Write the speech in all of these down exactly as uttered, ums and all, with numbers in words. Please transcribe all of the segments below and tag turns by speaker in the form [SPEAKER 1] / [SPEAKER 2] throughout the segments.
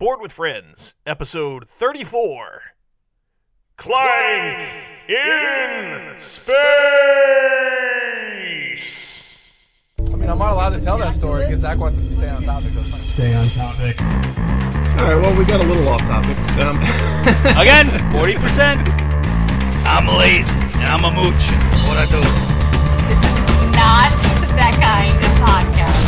[SPEAKER 1] Board with Friends, episode thirty-four. Clank in Space!
[SPEAKER 2] I mean, I'm not allowed to tell that story because Zach wants to stay on topic.
[SPEAKER 3] Stay on topic.
[SPEAKER 4] All right, well, we got a little off topic. Um,
[SPEAKER 5] Again, forty percent. I'm lazy, and I'm a mooch. That's what I do.
[SPEAKER 6] This is not that kind of podcast.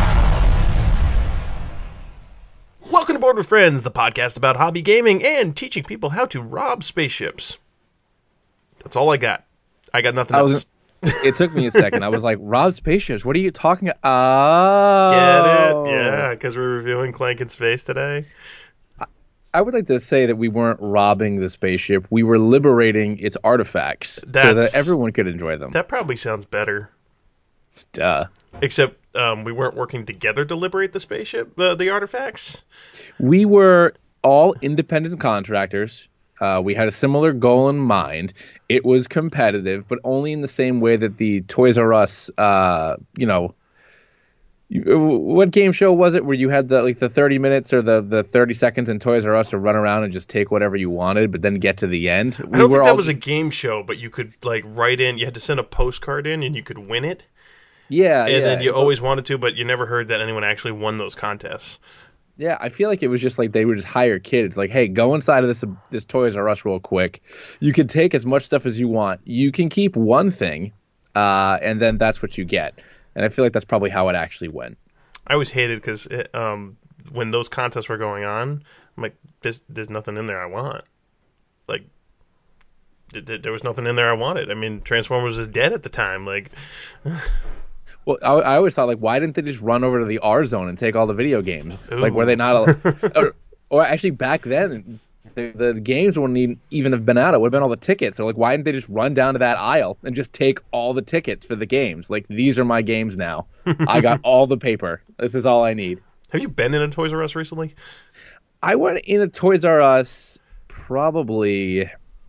[SPEAKER 1] Welcome to Board with Friends, the podcast about hobby gaming and teaching people how to rob spaceships. That's all I got. I got nothing
[SPEAKER 2] I
[SPEAKER 1] else.
[SPEAKER 2] was, it took me a second. I was like, rob spaceships? What are you talking about? Oh.
[SPEAKER 1] Get it? Yeah, because we're reviewing Clank in Space today.
[SPEAKER 2] I would like to say that we weren't robbing the spaceship. We were liberating its artifacts so
[SPEAKER 1] That's-
[SPEAKER 2] that everyone could enjoy them.
[SPEAKER 1] That probably sounds better.
[SPEAKER 2] Duh.
[SPEAKER 1] Except um, we weren't working together to liberate the spaceship, uh, the artifacts.
[SPEAKER 2] We were all independent contractors. Uh, we had a similar goal in mind. It was competitive, but only in the same way that the Toys R Us, uh, you know, you, what game show was it where you had the like the thirty minutes or the, the thirty seconds in Toys R Us to run around and just take whatever you wanted, but then get to the end? We
[SPEAKER 1] I don't
[SPEAKER 2] were
[SPEAKER 1] think that
[SPEAKER 2] all,
[SPEAKER 1] was a game show, but you could like write in. You had to send a postcard in, and you could win it.
[SPEAKER 2] yeah,
[SPEAKER 1] And
[SPEAKER 2] yeah.
[SPEAKER 1] then you always wanted to, but you never heard that anyone actually won those contests.
[SPEAKER 2] Yeah, I feel like it was just like they would just hire kids. Like, hey, go inside of this this Toys R Us real quick. You can take as much stuff as you want. You can keep one thing, uh, and then that's what you get. And I feel like that's probably how it actually went.
[SPEAKER 1] I always hated because um, when those contests were going on, I'm like, there's, there's nothing in there I want. Like, th- th- there was nothing in there I wanted. I mean, Transformers is dead at the time. Like,
[SPEAKER 2] Well, I, I always thought, like, why didn't they just run over to the R Zone and take all the video games? Like, were they not? Al- or, or actually, back then, the, the games wouldn't even- even have been out. It would have been all the tickets. So, like, why didn't they just run down to that aisle and just take all the tickets for the games? Like, these are my games now. I got all the paper. This is all I need.
[SPEAKER 1] have you been in a Toys R Us recently?
[SPEAKER 2] I went in a Toys R Us probably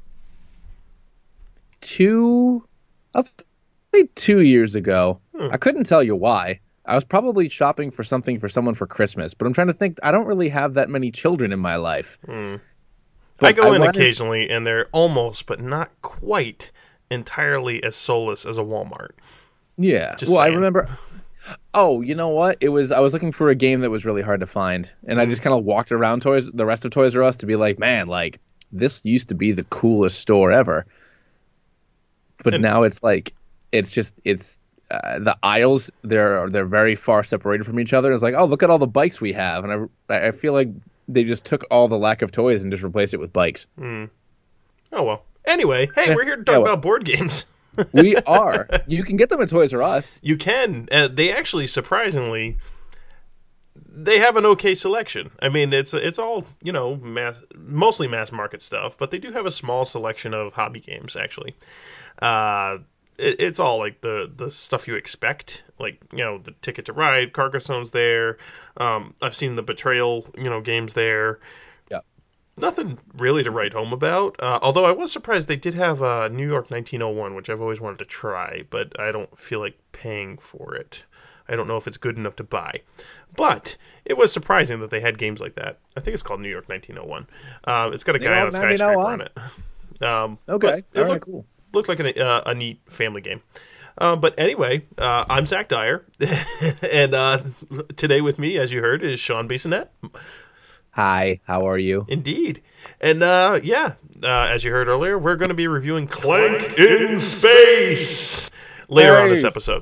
[SPEAKER 2] two, I'll say two years ago.
[SPEAKER 1] Hmm.
[SPEAKER 2] I couldn't tell you why. I was probably shopping for something for someone for Christmas, but I'm trying to think. I don't really have that many children in my life.
[SPEAKER 1] Hmm.
[SPEAKER 2] But
[SPEAKER 1] I go in
[SPEAKER 2] wanted-
[SPEAKER 1] occasionally, and they're almost, but not quite, entirely as soulless as a Walmart.
[SPEAKER 2] Yeah.
[SPEAKER 1] Just
[SPEAKER 2] well, I
[SPEAKER 1] saying.
[SPEAKER 2] remember. Oh, you know what? It was I was looking for a game that was really hard to find, and I just kind of walked around Toys, the rest of Toys R Us, to be like, man, like this used to be the coolest store ever. But
[SPEAKER 1] And-
[SPEAKER 2] now it's like, it's just it's uh, the aisles. They're they're very far separated from each other. It's like, oh, look at all the bikes we have, and I I feel like they just took all the lack of toys and just replaced it with bikes.
[SPEAKER 1] Oh, well. Anyway, hey,
[SPEAKER 2] Yeah.
[SPEAKER 1] we're here to talk
[SPEAKER 2] Yeah, well.
[SPEAKER 1] about board games.
[SPEAKER 2] We are. You can get them at Toys R Us.
[SPEAKER 1] You can. Uh, they actually, surprisingly, they have an okay selection. I mean, it's it's all, you know, mass, mostly mass market stuff, but they do have a small selection of hobby games, actually. Uh, it, it's all like the, the stuff you expect, like, you know, the Ticket to Ride, Carcassone's there. Um, I've seen the Betrayal, you know, games there.
[SPEAKER 2] Yeah.
[SPEAKER 1] Nothing really to write home about, uh, although I was surprised they did have uh, New York nineteen oh one, which I've always wanted to try, but I don't feel like paying for it. I don't know if it's good enough to buy. But it was surprising that they had games like that. I think it's called New York nineteen oh one. Uh, it's got a
[SPEAKER 2] New
[SPEAKER 1] guy
[SPEAKER 2] York
[SPEAKER 1] on a skyscraper on
[SPEAKER 2] nineteen
[SPEAKER 1] it. Um,
[SPEAKER 2] Okay.
[SPEAKER 1] but
[SPEAKER 2] All
[SPEAKER 1] It
[SPEAKER 2] right.
[SPEAKER 1] looked,
[SPEAKER 2] Cool.
[SPEAKER 1] looked like an, uh, a neat family game. Uh, but anyway, uh, I'm Zach Dyer, and uh, today with me, as you heard, is Sean Bissonette.
[SPEAKER 2] Hi. How are you?
[SPEAKER 1] Indeed. And uh, yeah, uh, as you heard earlier, we're going to be reviewing Clank in Space later on
[SPEAKER 2] Hey.
[SPEAKER 1] this episode.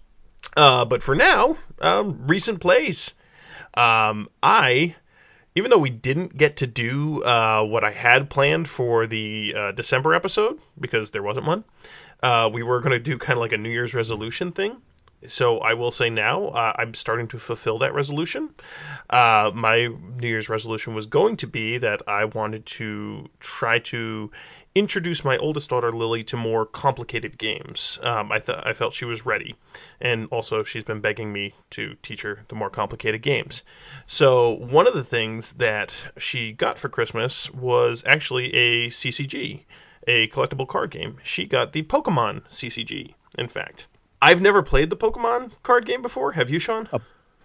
[SPEAKER 1] Uh, but for now, um, recent plays. Um, I, even though we didn't get to do uh, what I had planned for the uh, December episode, because there wasn't one, uh, we were going to do kind of like a New Year's resolution thing. So I will say now, uh, I'm starting to fulfill that resolution. Uh, my New Year's resolution was going to be that I wanted to try to introduce my oldest daughter, Lily, to more complicated games. Um, I, th- I felt she was ready. And also, she's been begging me to teach her the more complicated games. So one of the things that she got for Christmas was actually a C C G, a collectible card game. She got the Pokemon C C G, in fact. I've never played the Pokemon card game before. Have you, Sean?
[SPEAKER 2] Uh,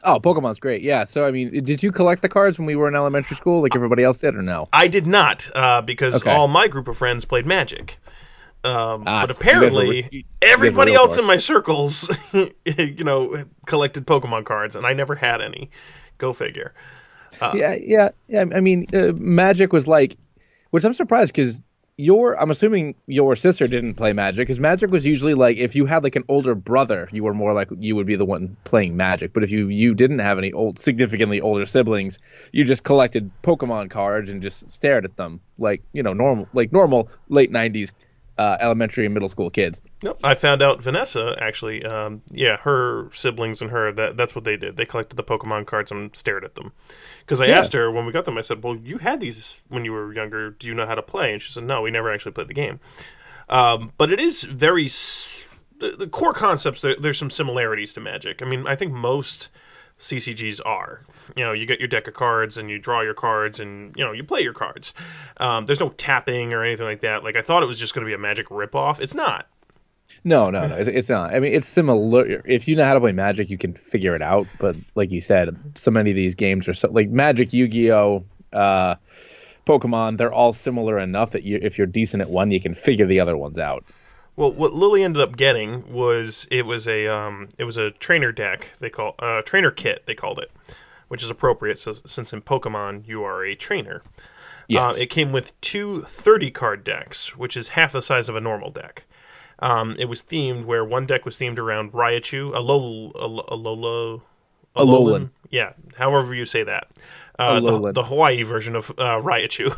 [SPEAKER 2] Oh, Pokemon's great. Yeah. So, I mean, did you collect the cards when we were in elementary school like everybody else did or no?
[SPEAKER 1] I did not, uh, because
[SPEAKER 2] Okay.
[SPEAKER 1] all my group of friends played Magic. Um,
[SPEAKER 2] Ah,
[SPEAKER 1] but
[SPEAKER 2] so you guys were
[SPEAKER 1] apparently,
[SPEAKER 2] re- you guys were
[SPEAKER 1] everybody
[SPEAKER 2] real
[SPEAKER 1] else in
[SPEAKER 2] dorks.
[SPEAKER 1] my circles, you know, collected Pokemon cards, and I never had any. Go figure.
[SPEAKER 2] Yeah, yeah, yeah. I mean, uh, Magic was like, which I'm surprised because your, I'm assuming your sister didn't play Magic because Magic was usually like if you had like an older brother, you were more like you would be the one playing Magic. But if you you didn't have any old, significantly older siblings, you just collected Pokemon cards and just stared at them like you know normal, like normal late nineties uh, elementary and middle school kids.
[SPEAKER 1] Nope. I found out Vanessa actually, um, yeah, her siblings and her, that that's what they did. They collected the Pokemon cards and stared at them. Because I
[SPEAKER 2] Yeah.
[SPEAKER 1] asked her when we got them, I said, well, you had these when you were younger. Do you know how to play? And she said, no, we never actually played the game. Um, but it is very, s- the, the core concepts, there, there's some similarities to Magic. I mean, I think most C C Gs are. You know, you get your deck of cards and you draw your cards and, you know, you play your cards. Um, there's no tapping or anything like that. Like, I thought it was just going to be a Magic ripoff. It's not.
[SPEAKER 2] No, no, no. It's, it's not. I mean, it's similar. If you know how to play Magic, you can figure it out. But like you said, so many of these games are so like Magic, Yu-Gi-Oh, uh, Pokemon. They're all similar enough that you, if you're decent at one, you can figure the other ones out.
[SPEAKER 1] Well, what Lily ended up getting was it was a um, it was a trainer deck. They call uh, trainer kit. They called it, which is appropriate. So, since in Pokemon you are a trainer,
[SPEAKER 2] Yes.
[SPEAKER 1] uh, it came with two thirty card decks, which is half the size of a normal deck. Um, it was themed where one deck was themed around Raichu, Alola, Alola,
[SPEAKER 2] Alolan.
[SPEAKER 1] yeah, however you say that, uh, the,
[SPEAKER 2] Alolan.
[SPEAKER 1] the Hawaii version of uh, Raichu,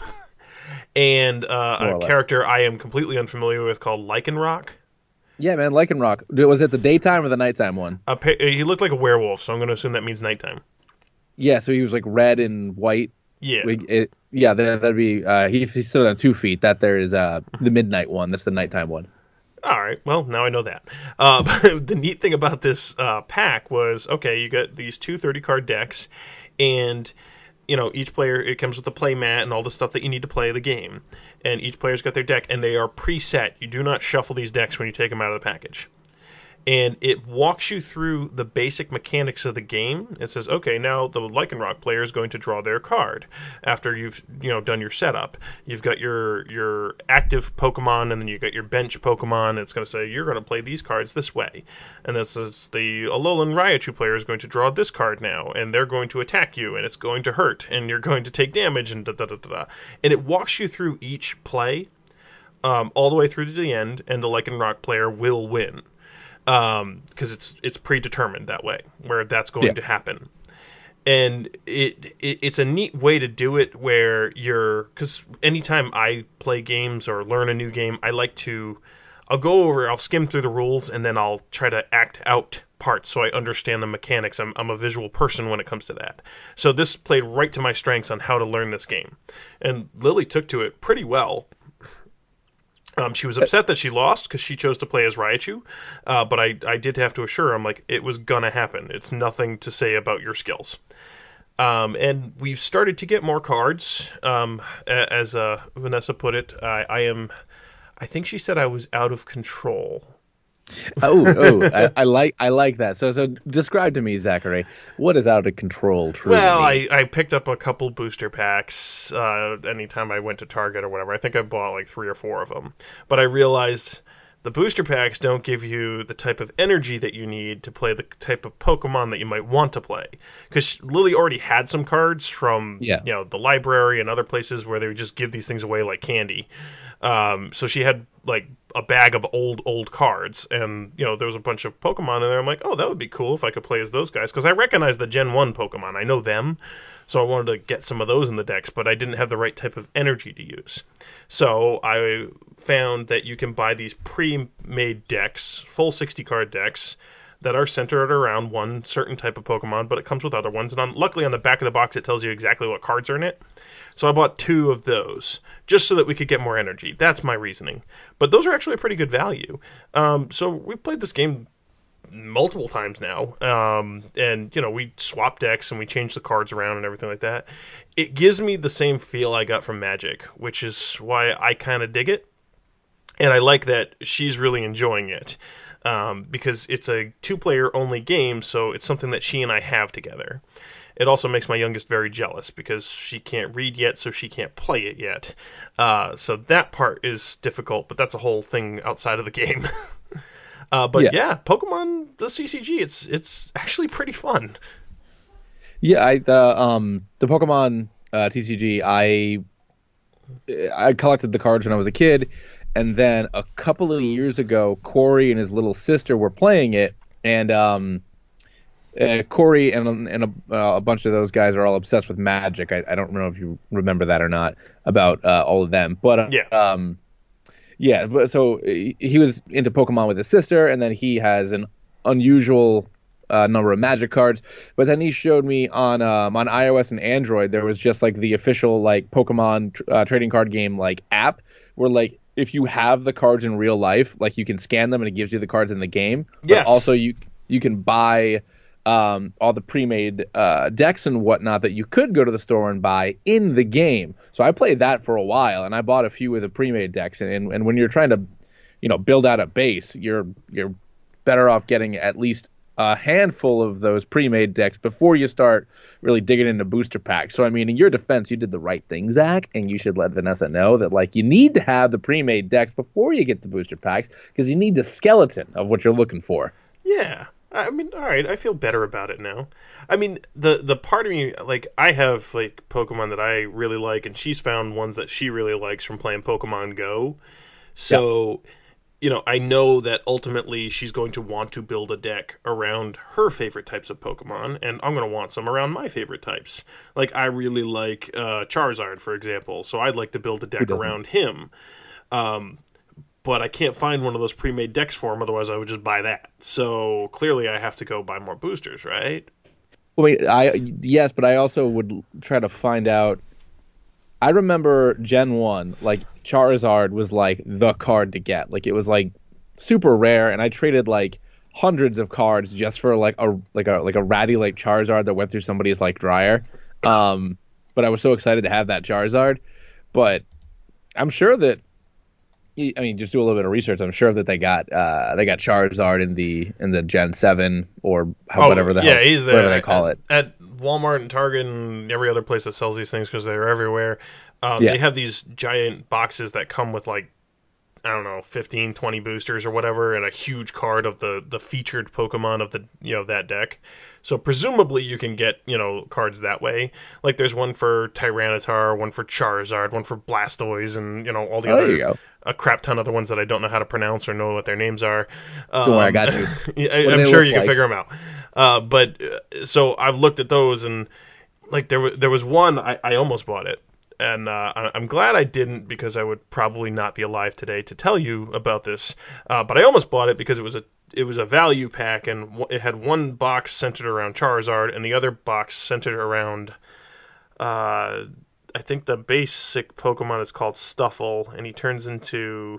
[SPEAKER 1] and uh,
[SPEAKER 2] More or
[SPEAKER 1] a
[SPEAKER 2] less.
[SPEAKER 1] character I am completely unfamiliar with called Lycanroc.
[SPEAKER 2] Yeah, man, Lycanroc. Was it the daytime or the nighttime one?
[SPEAKER 1] A pa- he looked like a werewolf, so I'm going to assume that means nighttime.
[SPEAKER 2] Yeah, so he was like red and white.
[SPEAKER 1] Yeah.
[SPEAKER 2] We, it, yeah, that, that'd be. Uh, he, he stood on two feet. That there is uh, the midnight one. That's the nighttime one.
[SPEAKER 1] All right. Well, now I know that. Uh, but the neat thing about this uh, pack was, okay, you got these two thirty-card decks, and, you know, each player, it comes with a play mat and all the stuff that you need to play the game. And each player's got their deck, and they are preset. You do not shuffle these decks when you take them out of the package. And it walks you through the basic mechanics of the game. It says, okay, now the Lycanroc player is going to draw their card after you've you know done your setup. You've got your your active Pokemon, and then you've got your bench Pokemon. It's going to say, you're going to play these cards this way. And this is the Alolan Raichu player is going to draw this card now, and they're going to attack you, and it's going to hurt, and you're going to take damage, and da da da da da. And it walks you through each play um, all the way through to the end, and the Lycanroc player will win. Um, because it's it's predetermined that way, where that's going
[SPEAKER 2] Yeah.
[SPEAKER 1] to happen, and it, it it's a neat way to do it. Where you're, because anytime I play games or learn a new game, I like to, I'll go over, I'll skim through the rules, and then I'll try to act out parts so I understand the mechanics. I'm I'm a visual person when it comes to that, so this played right to my strengths on how to learn this game, and Lily took to it pretty well. Um, she was upset that she lost because she chose to play as Raichu, uh, but I, I did have to assure her, I'm like, it was gonna happen. It's nothing to say about your skills. Um, and we've started to get more cards. Um, a- as uh, Vanessa put it, I, I am, I think she said I was out of control.
[SPEAKER 2] Oh, oh, I, I like I like that. So, so describe to me, Zachary, what is out of control truly
[SPEAKER 1] Well,
[SPEAKER 2] mean?
[SPEAKER 1] I, I picked up a couple booster packs uh, anytime I went to Target or whatever. I think I bought like three or four of them. But I realized the booster packs don't give you the type of energy that you need to play the type of Pokemon that you might want to play. Because Lily already had some cards from
[SPEAKER 2] Yeah.
[SPEAKER 1] you know the library and other places where they would just give these things away like candy. Um, so she had like a bag of old, old cards, and you know there was a bunch of Pokemon in there. I'm like, oh, that would be cool if I could play as those guys, because I recognize the Gen one Pokemon. I know them, so I wanted to get some of those in the decks, but I didn't have the right type of energy to use. So I found that you can buy these pre-made decks, full sixty-card decks, that are centered around one certain type of Pokemon, but it comes with other ones. And on, luckily on the back of the box, it tells you exactly what cards are in it. So I bought two of those, just so that we could get more energy. That's my reasoning. But those are actually a pretty good value. Um, so we've played this game multiple times now. Um, and, you know, we swap decks and we change the cards around and everything like that. It gives me the same feel I got from Magic, which is why I kind of dig it. And I like that she's really enjoying it. um, because it's a two-player only game, so it's something that she and I have together. It also makes my youngest very jealous because she can't read yet, so she can't play it yet. Uh, so that part is difficult, but that's a whole thing outside of the game. uh, but yeah. yeah, Pokemon the C C G, it's it's actually pretty fun.
[SPEAKER 2] Yeah, I the um the Pokemon uh, T C G, I I collected the cards when I was a kid, and then a couple of years ago, Corey and his little sister were playing it, and um. Uh, Corey and and a, uh, a bunch of those guys are all obsessed with Magic. I, I don't know if you remember that or not about uh, all of them, but uh,
[SPEAKER 1] yeah,
[SPEAKER 2] um, yeah. But so he was into Pokemon with his sister, and then he has an unusual uh, number of Magic cards. But then he showed me on um, on iOS and Android there was just like the official like Pokemon tr- uh, trading card game like app where like if you have the cards in real life, like you can scan them and it gives you the cards in the game.
[SPEAKER 1] Yes.
[SPEAKER 2] But also you you can buy. Um, all the pre-made uh, decks and whatnot that you could go to the store and buy in the game. So I played that for a while, and I bought a few of the pre-made decks. And, and, and when you're trying to, you know, build out a base, you're you're better off getting at least a handful of those pre-made decks before you start really digging into booster packs. So I mean, in your defense, you did the right thing, Zach, and you should let Vanessa know that like you need to have the pre-made decks before you get the booster packs because you need the skeleton of what you're looking for.
[SPEAKER 1] Yeah. I mean, all right, I feel better about it now. I mean, the the part of me, like, I have, like, Pokemon that I really like, and she's found ones that she really likes from playing Pokemon Go. So, yeah. you know, I know that ultimately she's going to want to build a deck around her favorite types of Pokemon, and I'm going to want some around my favorite types. Like, I really like uh, Charizard, for example, so I'd like to build a deck around him. Um... But I can't find one of those pre-made decks for him, otherwise I would just buy that. So clearly I have to go buy more boosters, right?
[SPEAKER 2] Well, wait, I yes, but I also would try to find out. I remember Gen one, like Charizard was like the card to get. Like it was like super rare, and I traded like hundreds of cards just for like a like a like a ratty like Charizard that went through somebody's like dryer. Um, but I was so excited to have that Charizard. But I'm sure that. I mean, just do a little bit of research. I'm sure that they got uh, they got Charizard in the in the Gen seven or how,
[SPEAKER 1] oh,
[SPEAKER 2] whatever the
[SPEAKER 1] yeah,
[SPEAKER 2] hell,
[SPEAKER 1] he's there
[SPEAKER 2] whatever they
[SPEAKER 1] at,
[SPEAKER 2] call it
[SPEAKER 1] at Walmart and Target and every other place that sells these things because they're everywhere. Um,
[SPEAKER 2] yeah.
[SPEAKER 1] They have these giant boxes that come with like I don't know, fifteen, twenty boosters or whatever, and a huge card of the the featured Pokemon of the you know that deck. So presumably you can get, you know, cards that way. Like there's one for Tyranitar, one for Charizard, one for Blastoise, and, you know, all the
[SPEAKER 2] oh,
[SPEAKER 1] other,
[SPEAKER 2] there you go.
[SPEAKER 1] a crap ton of other ones that I don't know how to pronounce or know what their names are. Um,
[SPEAKER 2] Don't worry, I got you.
[SPEAKER 1] I, I'm sure you can like? figure them out. Uh, but, uh, so I've looked at those, and, like, there, w- there was one, I, I almost bought it. And uh, I'm glad I didn't because I would probably not be alive today to tell you about this. Uh, but I almost bought it because it was a it was a value pack, and it had one box centered around Charizard and the other box centered around, uh, I think the basic Pokemon is called Stuffle, and he turns into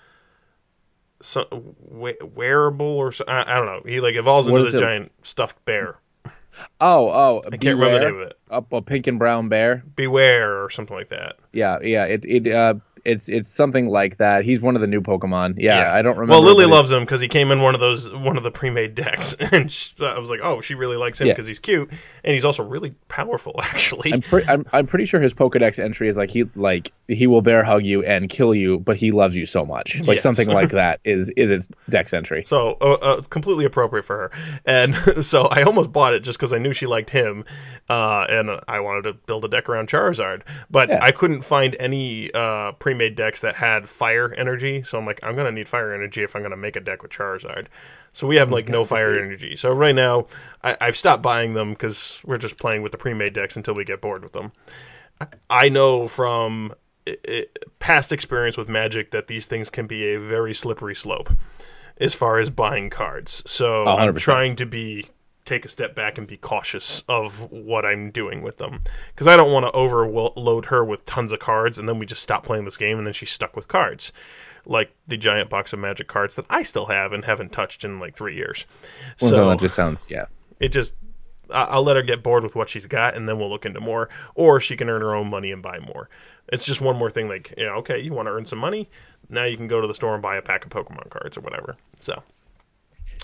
[SPEAKER 1] some wearable or so, I, I don't know. He like evolves what into this it? giant stuffed bear.
[SPEAKER 2] Oh, oh,
[SPEAKER 1] I can't remember the name of it.
[SPEAKER 2] A, a pink and brown bear.
[SPEAKER 1] Beware or something like that.
[SPEAKER 2] Yeah, yeah. It it uh it's it's something like that. He's one of the new Pokemon. Yeah, yeah. I don't remember.
[SPEAKER 1] Well, Lily loves him because he came in one of those one of the pre-made decks, and she, I was like, oh, she really likes him because yeah. he's cute and he's also really powerful. Actually,
[SPEAKER 2] I'm, pre- I'm I'm pretty sure his Pokedex entry is like he like he will bear hug you and kill you, but he loves you so much. Like yes. something like that is is its Dex entry.
[SPEAKER 1] So uh, uh, it's completely appropriate for her, and so I almost bought it just because I knew she liked him, uh, and I wanted to build a deck around Charizard, but yeah. I couldn't find any uh, pre-made decks that had fire energy, so I'm like, I'm gonna need fire energy if I'm gonna make a deck with Charizard. So we have like no fire energy. So right now, I, I've stopped buying them because we're just playing with the pre-made decks until we get bored with them. I know from it, it, past experience with Magic that these things can be a very slippery slope as far as buying cards. So oh, I'm trying to be take a step back and be cautious of what I'm doing with them. Because I don't want to overload her with tons of cards, and then we just stop playing this game, and then she's stuck with cards. Like the giant box of Magic cards that I still have and haven't touched in like three years.
[SPEAKER 2] Well,
[SPEAKER 1] so
[SPEAKER 2] that just sounds, yeah.
[SPEAKER 1] It just, I'll let her get bored with what she's got, and then we'll look into more. Or she can earn her own money and buy more. It's just one more thing, like, you know, okay, you want to earn some money? Now you can go to the store and buy a pack of Pokemon cards or whatever. So...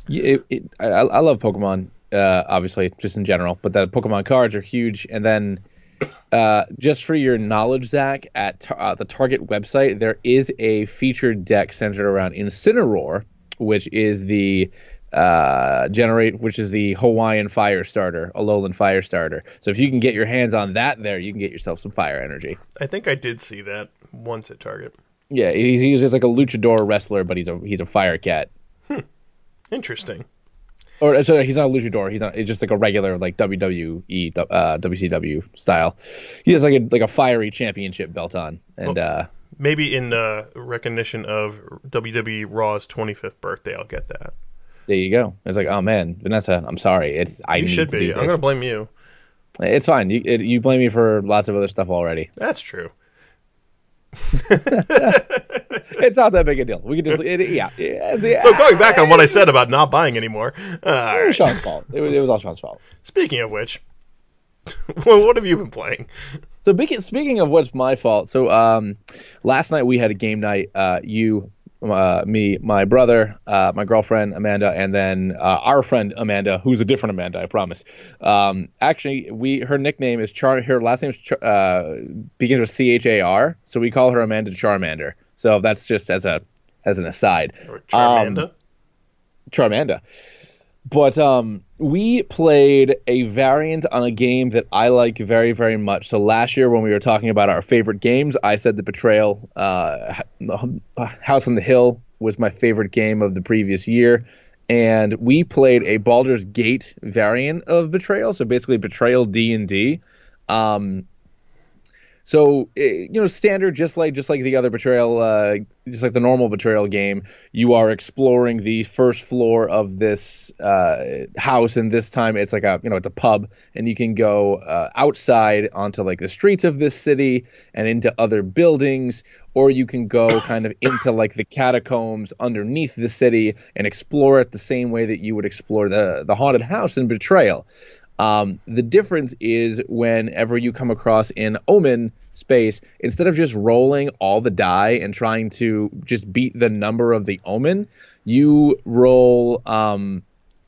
[SPEAKER 2] Yeah, it, it, I, I love Pokemon, uh, obviously, just in general, but the Pokemon cards are huge. And then, uh, just for your knowledge, Zach, at tar- uh, the Target website, there is a featured deck centered around Incineroar, which is the uh, generate, which is the Hawaiian Fire Starter, Alolan Fire Starter. So if you can get your hands on that, there, you can get yourself some fire energy.
[SPEAKER 1] I think I did see that once at Target.
[SPEAKER 2] Yeah, he's, he's just like a luchador wrestler, but he's a he's a fire cat.
[SPEAKER 1] Interesting.
[SPEAKER 2] Or sorry, he's not a luchador. He's not. He's just like a regular like W W E, uh, W C W style. He has like a like a fiery championship belt on, and
[SPEAKER 1] Well,
[SPEAKER 2] uh,
[SPEAKER 1] Maybe in uh, recognition of W W E Raw's twenty-fifth birthday, I'll get that.
[SPEAKER 2] there you go. It's like, oh man, Vanessa, I'm sorry. It's I
[SPEAKER 1] You
[SPEAKER 2] need
[SPEAKER 1] should
[SPEAKER 2] to
[SPEAKER 1] be.
[SPEAKER 2] do
[SPEAKER 1] I'm
[SPEAKER 2] this.
[SPEAKER 1] going to blame you.
[SPEAKER 2] It's fine. You it, you blame me for lots of other stuff already.
[SPEAKER 1] That's true.
[SPEAKER 2] It's not that big a deal. We can just it, yeah, yeah, yeah.
[SPEAKER 1] So going back on what I said about not buying anymore. Uh, all
[SPEAKER 2] It was
[SPEAKER 1] right.
[SPEAKER 2] Sean's fault. It was, it was all Sean's fault.
[SPEAKER 1] Speaking of which, well, what have you been playing?
[SPEAKER 2] So speaking speaking of what's my fault, so um, last night we had a game night. Uh, you, uh, me, my brother, uh, my girlfriend Amanda, and then uh, our friend Amanda, who's a different Amanda, I promise. Um, actually, we her nickname is Char. Her last name is Char, uh, begins with C H A R, so we call her Amanda Charmander. So that's just as a as an aside.
[SPEAKER 1] Or Charmanda?
[SPEAKER 2] Um, Charmanda. But um, we played a variant on a game that I like very, very much. So last year when we were talking about our favorite games, I said the Betrayal, uh, House on the Hill was my favorite game of the previous year. And we played a Baldur's Gate variant of Betrayal. So basically Betrayal D and D. Um, So, you know, standard, just like just like the other Betrayal, uh, just like the normal Betrayal game, you are exploring the first floor of this uh, house, and this time it's like a, you know, it's a pub, and you can go uh, outside onto like the streets of this city and into other buildings, or you can go kind of into like the catacombs underneath the city and explore it the same way that you would explore the the haunted house in Betrayal. Um, the difference is whenever you come across an omen space, instead of just rolling all the die and trying to just beat the number of the omen, you roll, um,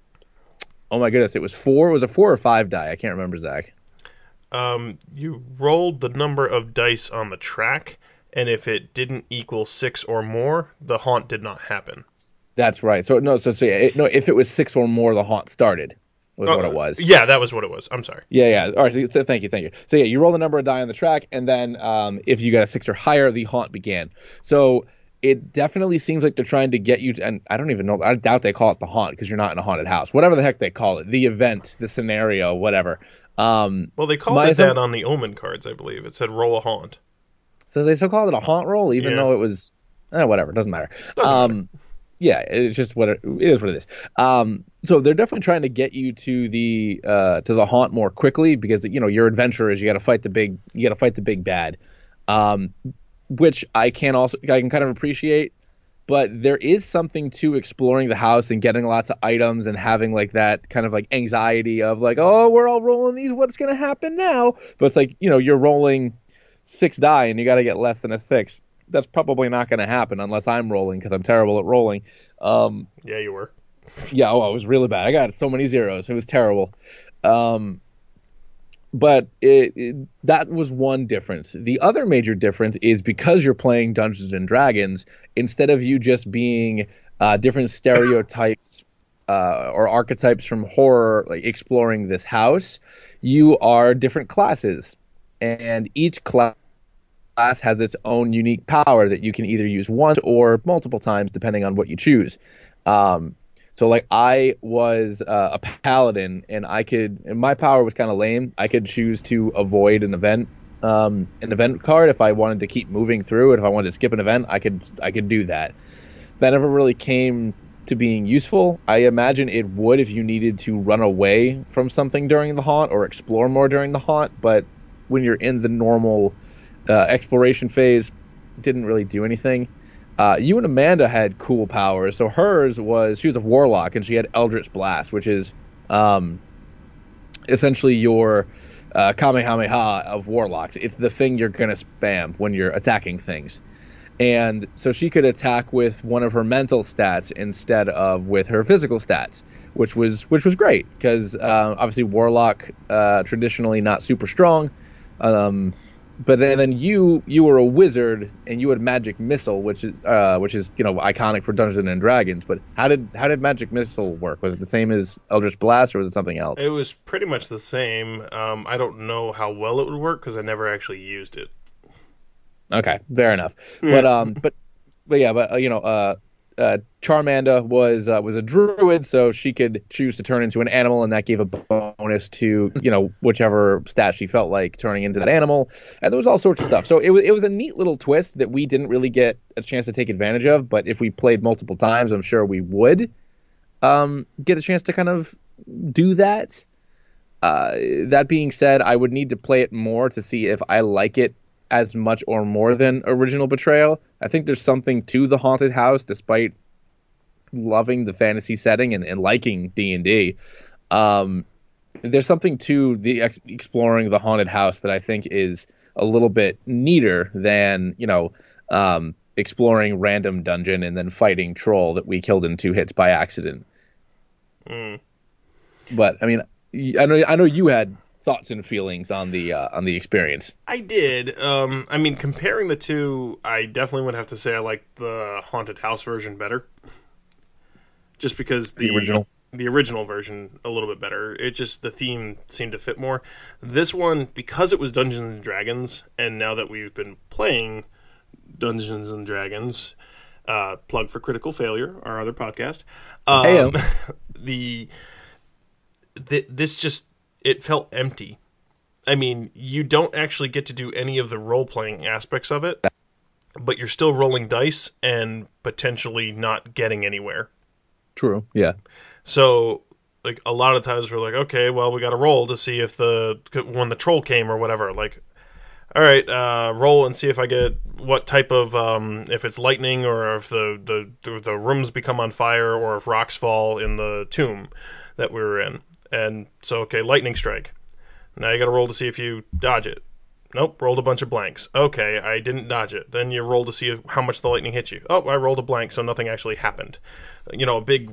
[SPEAKER 2] oh my goodness, it was four, was it four or five die? I can't remember, Zach.
[SPEAKER 1] Um, you rolled the number of dice on the track, and if it didn't equal six or more, the haunt did not happen.
[SPEAKER 2] That's right. So, no, so, so yeah, it, no, if it was six or more, the haunt started. Was
[SPEAKER 1] Uh,
[SPEAKER 2] what it was.
[SPEAKER 1] Yeah, that was what it was. I'm sorry.
[SPEAKER 2] Yeah, yeah. All right. So, so thank you, thank you. So yeah, you roll the number of die on the track, and then um, if you got a six or higher, the haunt began. So it definitely seems like they're trying to get you to, and I don't even know. I doubt they call it the haunt because you're not in a haunted house. Whatever the heck they call it, the event, the scenario, whatever. Um,
[SPEAKER 1] Well, they called
[SPEAKER 2] my
[SPEAKER 1] it that
[SPEAKER 2] assumption-
[SPEAKER 1] on the omen cards, I believe. It said roll a haunt.
[SPEAKER 2] So they still call it a haunt roll, even
[SPEAKER 1] Yeah.
[SPEAKER 2] though it was, eh, whatever. Doesn't matter.
[SPEAKER 1] Doesn't
[SPEAKER 2] um, Yeah, it's just what it, it is. What it is. Um, so they're definitely trying to get you to the uh, to the haunt more quickly because you know your adventure is you got to fight the big you got to fight the big bad, um, which I can also I can kind of appreciate. But there is something to exploring the house and getting lots of items and having like that kind of like anxiety of like, oh, we're all rolling these. What's gonna happen now? But it's like you know you're rolling six die and you got to get less than a six. That's probably not going to happen unless I'm rolling because I'm terrible at rolling. Um,
[SPEAKER 1] Yeah, you were.
[SPEAKER 2] yeah, oh, I was really bad. I got so many zeros. It was terrible. Um, but it, it, that was one difference. The other major difference is because you're playing Dungeons and Dragons, instead of you just being uh, different stereotypes uh, or archetypes from horror, like exploring this house, you are different classes. And each class class has its own unique power that you can either use once or multiple times depending on what you choose. Um, so like I was uh, a paladin and I could, and my power was kind of lame. I could choose to avoid an event, um, an event card if I wanted to keep moving through it. If I wanted to skip an event, I could, I could do that. That never really came to being useful. I imagine it would if you needed to run away from something during the haunt or explore more during the haunt. But when you're in the normal Uh, exploration phase, didn't really do anything. Uh, you and Amanda had cool powers. So hers was, she was a warlock and she had Eldritch Blast, which is um, essentially your uh, Kamehameha of warlocks. It's the thing you're going to spam when you're attacking things. And so she could attack with one of her mental stats instead of with her physical stats, which was which was great because uh, obviously Warlock uh, traditionally not super strong, um, but then, then you you were a wizard and you had magic missile, which is uh, which is you know iconic for Dungeons and Dragons. But how did how did magic missile work? Was it the same as Eldritch Blast or was it something else?
[SPEAKER 1] It was pretty much the same. Um, I don't know how well it would work because I never actually used it.
[SPEAKER 2] Okay, fair enough. But um, but but yeah, but uh, you know, uh, uh, Charmander was uh, was a druid, so she could choose to turn into an animal, and that gave a bonus to you know whichever stat she felt like turning into that animal. And there was all sorts of stuff. So it was it was a neat little twist that we didn't really get a chance to take advantage of. But if we played multiple times, I'm sure we would um get a chance to kind of do that. Uh, that being said, I would need to play it more to see if I like it as much or more than original Betrayal. I think there's something to the haunted house, despite loving the fantasy setting and, and liking D and D. Um, there's something to the ex- exploring the haunted house that I think is a little bit neater than, you know, um, exploring random dungeon and then fighting troll that we killed in two hits by accident.
[SPEAKER 1] Mm.
[SPEAKER 2] But I mean, I know I know you had thoughts and feelings on the uh, on the experience.
[SPEAKER 1] I did. Um, I mean, comparing the two, I definitely would have to say I like the haunted house version better, just because the,
[SPEAKER 2] The original?
[SPEAKER 1] the original version a little bit better. It just the theme seemed to fit more. This one, because it was Dungeons and Dragons, and now that we've been playing Dungeons and Dragons, uh, plug for Critical Failure, our other podcast. Um,
[SPEAKER 2] Heyo.
[SPEAKER 1] the, the this just. It felt empty. I mean, you don't actually get to do any of the role-playing aspects of it, but you're still rolling dice and potentially not getting anywhere.
[SPEAKER 2] True. Yeah.
[SPEAKER 1] So, like, a lot of times we're like, okay, well, we got to roll to see if the, when the troll came or whatever, like, all right, uh, roll and see if I get what type of, um, if it's lightning or if the, the, the rooms become on fire or if rocks fall in the tomb that we were in. And so, okay, lightning strike. Now you got to roll to see if you dodge it. Nope, rolled a bunch of blanks. Okay, I didn't dodge it. Then you roll to see if, how much the lightning hit you. Oh, I rolled a blank, so nothing actually happened. You know, a big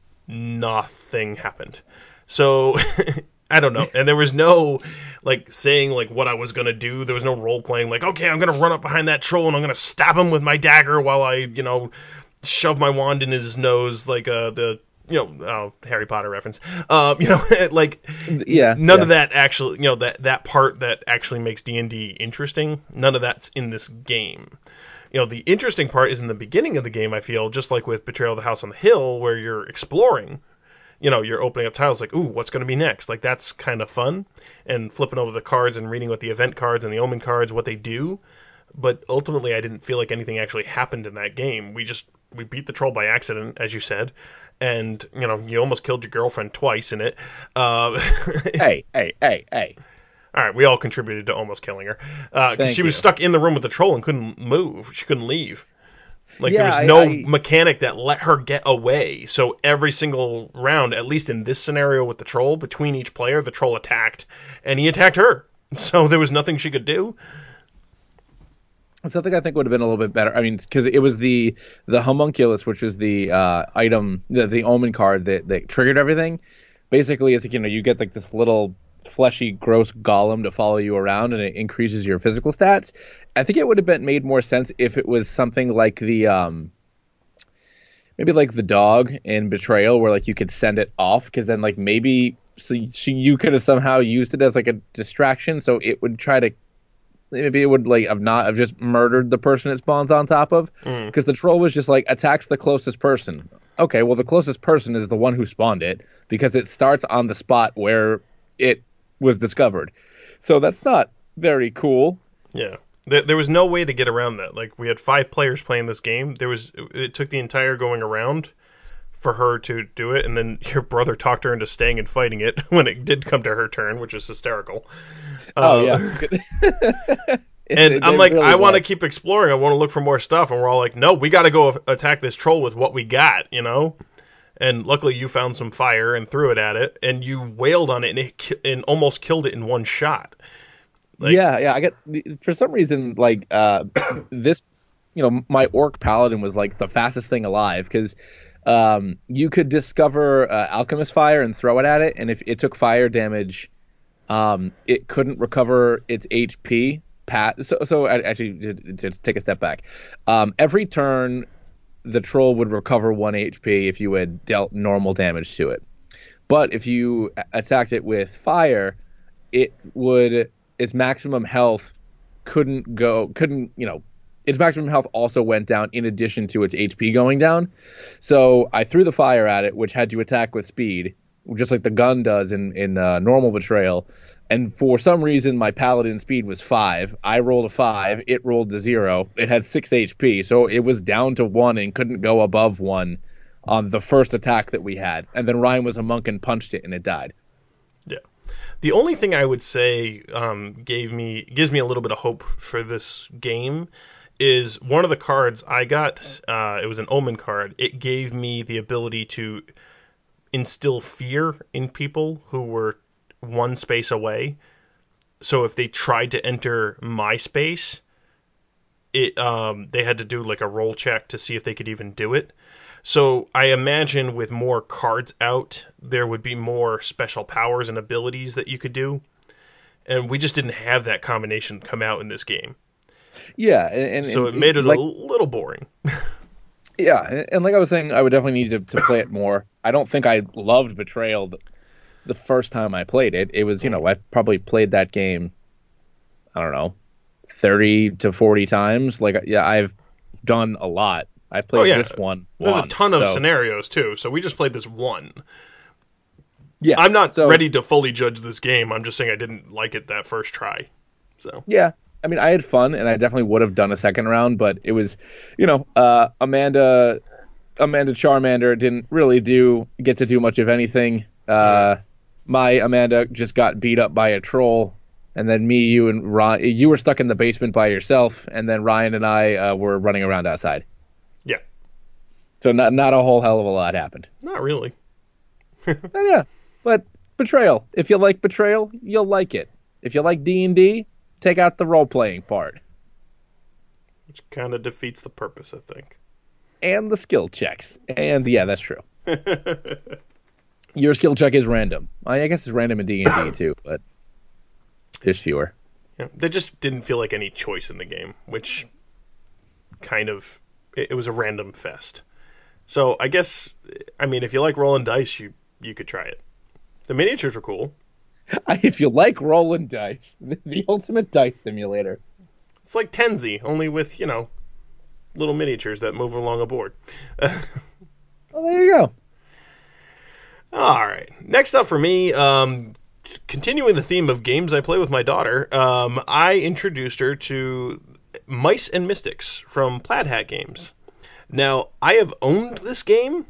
[SPEAKER 1] nothing happened. So, I don't know. And there was no, like, saying, like, what I was going to do. There was no role-playing, like, okay, I'm going to run up behind that troll and I'm going to stab him with my dagger while I, you know, shove my wand in his nose, like uh, the... You know, oh, Harry Potter reference. Um, you know, like,
[SPEAKER 2] yeah,
[SPEAKER 1] none
[SPEAKER 2] yeah.
[SPEAKER 1] of that actually, you know, that, that part that actually makes D and D interesting, none of that's in this game. You know, the interesting part is in the beginning of the game, I feel, just like with Betrayal of the House on the Hill, where you're exploring, you know, you're opening up tiles like, ooh, what's going to be next? Like, that's kind of fun. And flipping over the cards and reading what the event cards and the omen cards, what they do. But ultimately, I didn't feel like anything actually happened in that game. We just, we beat the troll by accident, as you said. And, you know, you almost killed your girlfriend twice in it. Uh,
[SPEAKER 2] hey, hey, hey, hey.
[SPEAKER 1] All right, we all contributed to almost killing her. Because uh, she was
[SPEAKER 2] you.
[SPEAKER 1] stuck in the room with the troll and couldn't move. She couldn't leave. Like,
[SPEAKER 2] Yeah,
[SPEAKER 1] there was
[SPEAKER 2] I-
[SPEAKER 1] no
[SPEAKER 2] I-
[SPEAKER 1] mechanic that let her get away. So every single round, at least in this scenario with the troll, between each player, the troll attacked. And he attacked her. So there was nothing she could do.
[SPEAKER 2] Something I think would have been a little bit better. I mean, because it was the the homunculus, which is the uh, item, the, the omen card that, that triggered everything. Basically, it's like, you know, you get like this little fleshy, gross golem to follow you around, and it increases your physical stats. I think it would have been made more sense if it was something like the um, maybe like the dog in Betrayal, where like you could send it off, because then like maybe so she you could have somehow used it as like a distraction, so it would try to. Maybe it would like have not have just murdered the person it spawns on top of, because mm. the troll was just like attacks the closest person. Okay, well the closest person is the one who spawned it, because it starts on the spot where it was discovered. So that's not very cool.
[SPEAKER 1] Yeah, there, there was no way to get around that. Like, we had five players playing this game. There was it took the entire going around for her to do it, and then your brother talked her into staying and fighting it when it did come to her turn, which was hysterical.
[SPEAKER 2] Oh,
[SPEAKER 1] uh,
[SPEAKER 2] yeah.
[SPEAKER 1] And
[SPEAKER 2] it,
[SPEAKER 1] I'm
[SPEAKER 2] it
[SPEAKER 1] like,
[SPEAKER 2] really
[SPEAKER 1] I want to
[SPEAKER 2] was.
[SPEAKER 1] keep exploring. I want to look for more stuff. And we're all like, no, we got to go attack this troll with what we got, you know? And luckily you found some fire and threw it at it, and you wailed on it and, it, ki- and almost killed it in one shot. Like,
[SPEAKER 2] yeah, yeah. I get for some reason like uh, this you know, my orc paladin was like the fastest thing alive because um, you could discover uh, alchemist fire and throw it at it, and if it took fire damage, um, it couldn't recover its H P. Pat, so so actually, just take a step back. Um, every turn, the troll would recover one H P if you had dealt normal damage to it. But if you attacked it with fire, it would its maximum health couldn't go couldn't you know its maximum health also went down in addition to its H P going down. So I threw the fire at it, which had to attack with speed, just like the gun does in in uh, normal betrayal. And for some reason, my paladin speed was five. I rolled a five. It rolled to zero. It had six H P, so it was down to one and couldn't go above one on the first attack that we had. And then Ryan was a monk and punched it, and it died.
[SPEAKER 1] Yeah. The only thing I would say um, gave me gives me a little bit of hope for this game is one of the cards I got. Uh, it was an Omen card. It gave me the ability to instill fear in people who were one space away. So if they tried to enter my space, it um, they had to do like a roll check to see if they could even do it. So I imagine with more cards out, there would be more special powers and abilities that you could do. And we just didn't have that combination come out in this game.
[SPEAKER 2] Yeah, and, and
[SPEAKER 1] so it
[SPEAKER 2] and,
[SPEAKER 1] made it
[SPEAKER 2] like,
[SPEAKER 1] a little boring.
[SPEAKER 2] Yeah, and, and like I was saying, I would definitely need to, to play it more. I don't think I loved Betrayal the, the first time I played it. It was, you know, I probably played that game, I don't know, thirty to forty times. Like, yeah, I've done a lot. I played
[SPEAKER 1] oh, yeah.
[SPEAKER 2] this one
[SPEAKER 1] There's
[SPEAKER 2] once,
[SPEAKER 1] a ton of
[SPEAKER 2] so.
[SPEAKER 1] scenarios, too, so we just played this one.
[SPEAKER 2] Yeah,
[SPEAKER 1] I'm not
[SPEAKER 2] so,
[SPEAKER 1] ready to fully judge this game. I'm just saying I didn't like it that first try. So
[SPEAKER 2] yeah, I mean, I had fun, and I definitely would have done a second round, but it was, you know, uh, Amanda Amanda Charmander didn't really do get to do much of anything. Uh, my Amanda just got beat up by a troll, and then me, you, and Ryan, you were stuck in the basement by yourself, and then Ryan and I uh, were running around outside.
[SPEAKER 1] Yeah.
[SPEAKER 2] So not not a whole hell of a lot happened.
[SPEAKER 1] Not really.
[SPEAKER 2] But yeah, but Betrayal. If you like Betrayal, you'll like it. If you like D and D, take out the role-playing part.
[SPEAKER 1] Which kind of defeats the purpose, I think.
[SPEAKER 2] And the skill checks. And yeah, that's true. Your skill check is random. I guess it's random in D and D too, but there's fewer.
[SPEAKER 1] Yeah, there just didn't feel like any choice in the game, which kind of, it, it was a random fest. So I guess, I mean, if you like rolling dice, you, you could try it. The miniatures were cool.
[SPEAKER 2] If you like rolling dice, the ultimate dice simulator.
[SPEAKER 1] It's like Tenzi, only with, you know, little miniatures that move along a board.
[SPEAKER 2] Oh, there you go.
[SPEAKER 1] All right. Next up for me, um, continuing the theme of games I play with my daughter, um, I introduced her to Mice and Mystics from Plaid Hat Games. Now, I have owned this game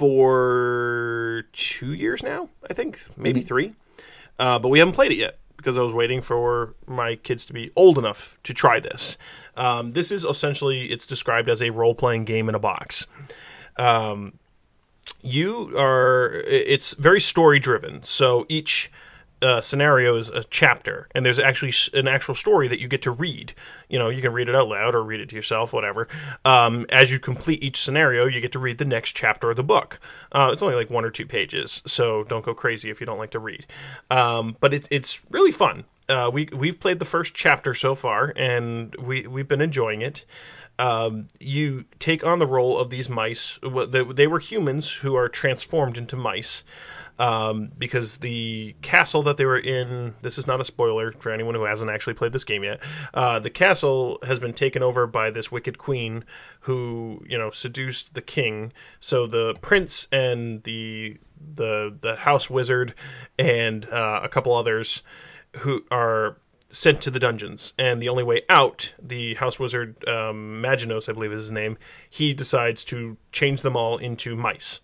[SPEAKER 1] for two years now, I think, maybe mm-hmm. three. Uh, but we haven't played it yet because I was waiting for my kids to be old enough to try this. Um, this is essentially, it's described as a role-playing game in a box. Um, you are, it's very story-driven. So each uh, scenario is a chapter, and there's actually an actual story that you get to read. You know, you can read it out loud or read it to yourself, whatever. Um, as you complete each scenario, you get to read the next chapter of the book. Uh, it's only like one or two pages, so don't go crazy if you don't like to read. Um, but it's it's really fun. Uh, we we've played the first chapter so far, and we we've been enjoying it. Um, you take on the role of these mice. They, they were humans who are transformed into mice. Um, because the castle that they were in, this is not a spoiler for anyone who hasn't actually played this game yet, uh, the castle has been taken over by this wicked queen who, you know, seduced the king. So the prince and the the the house wizard and uh, a couple others who are sent to the dungeons. And the only way out, the house wizard, um, Maginos, I believe is his name, he decides to change them all into mice.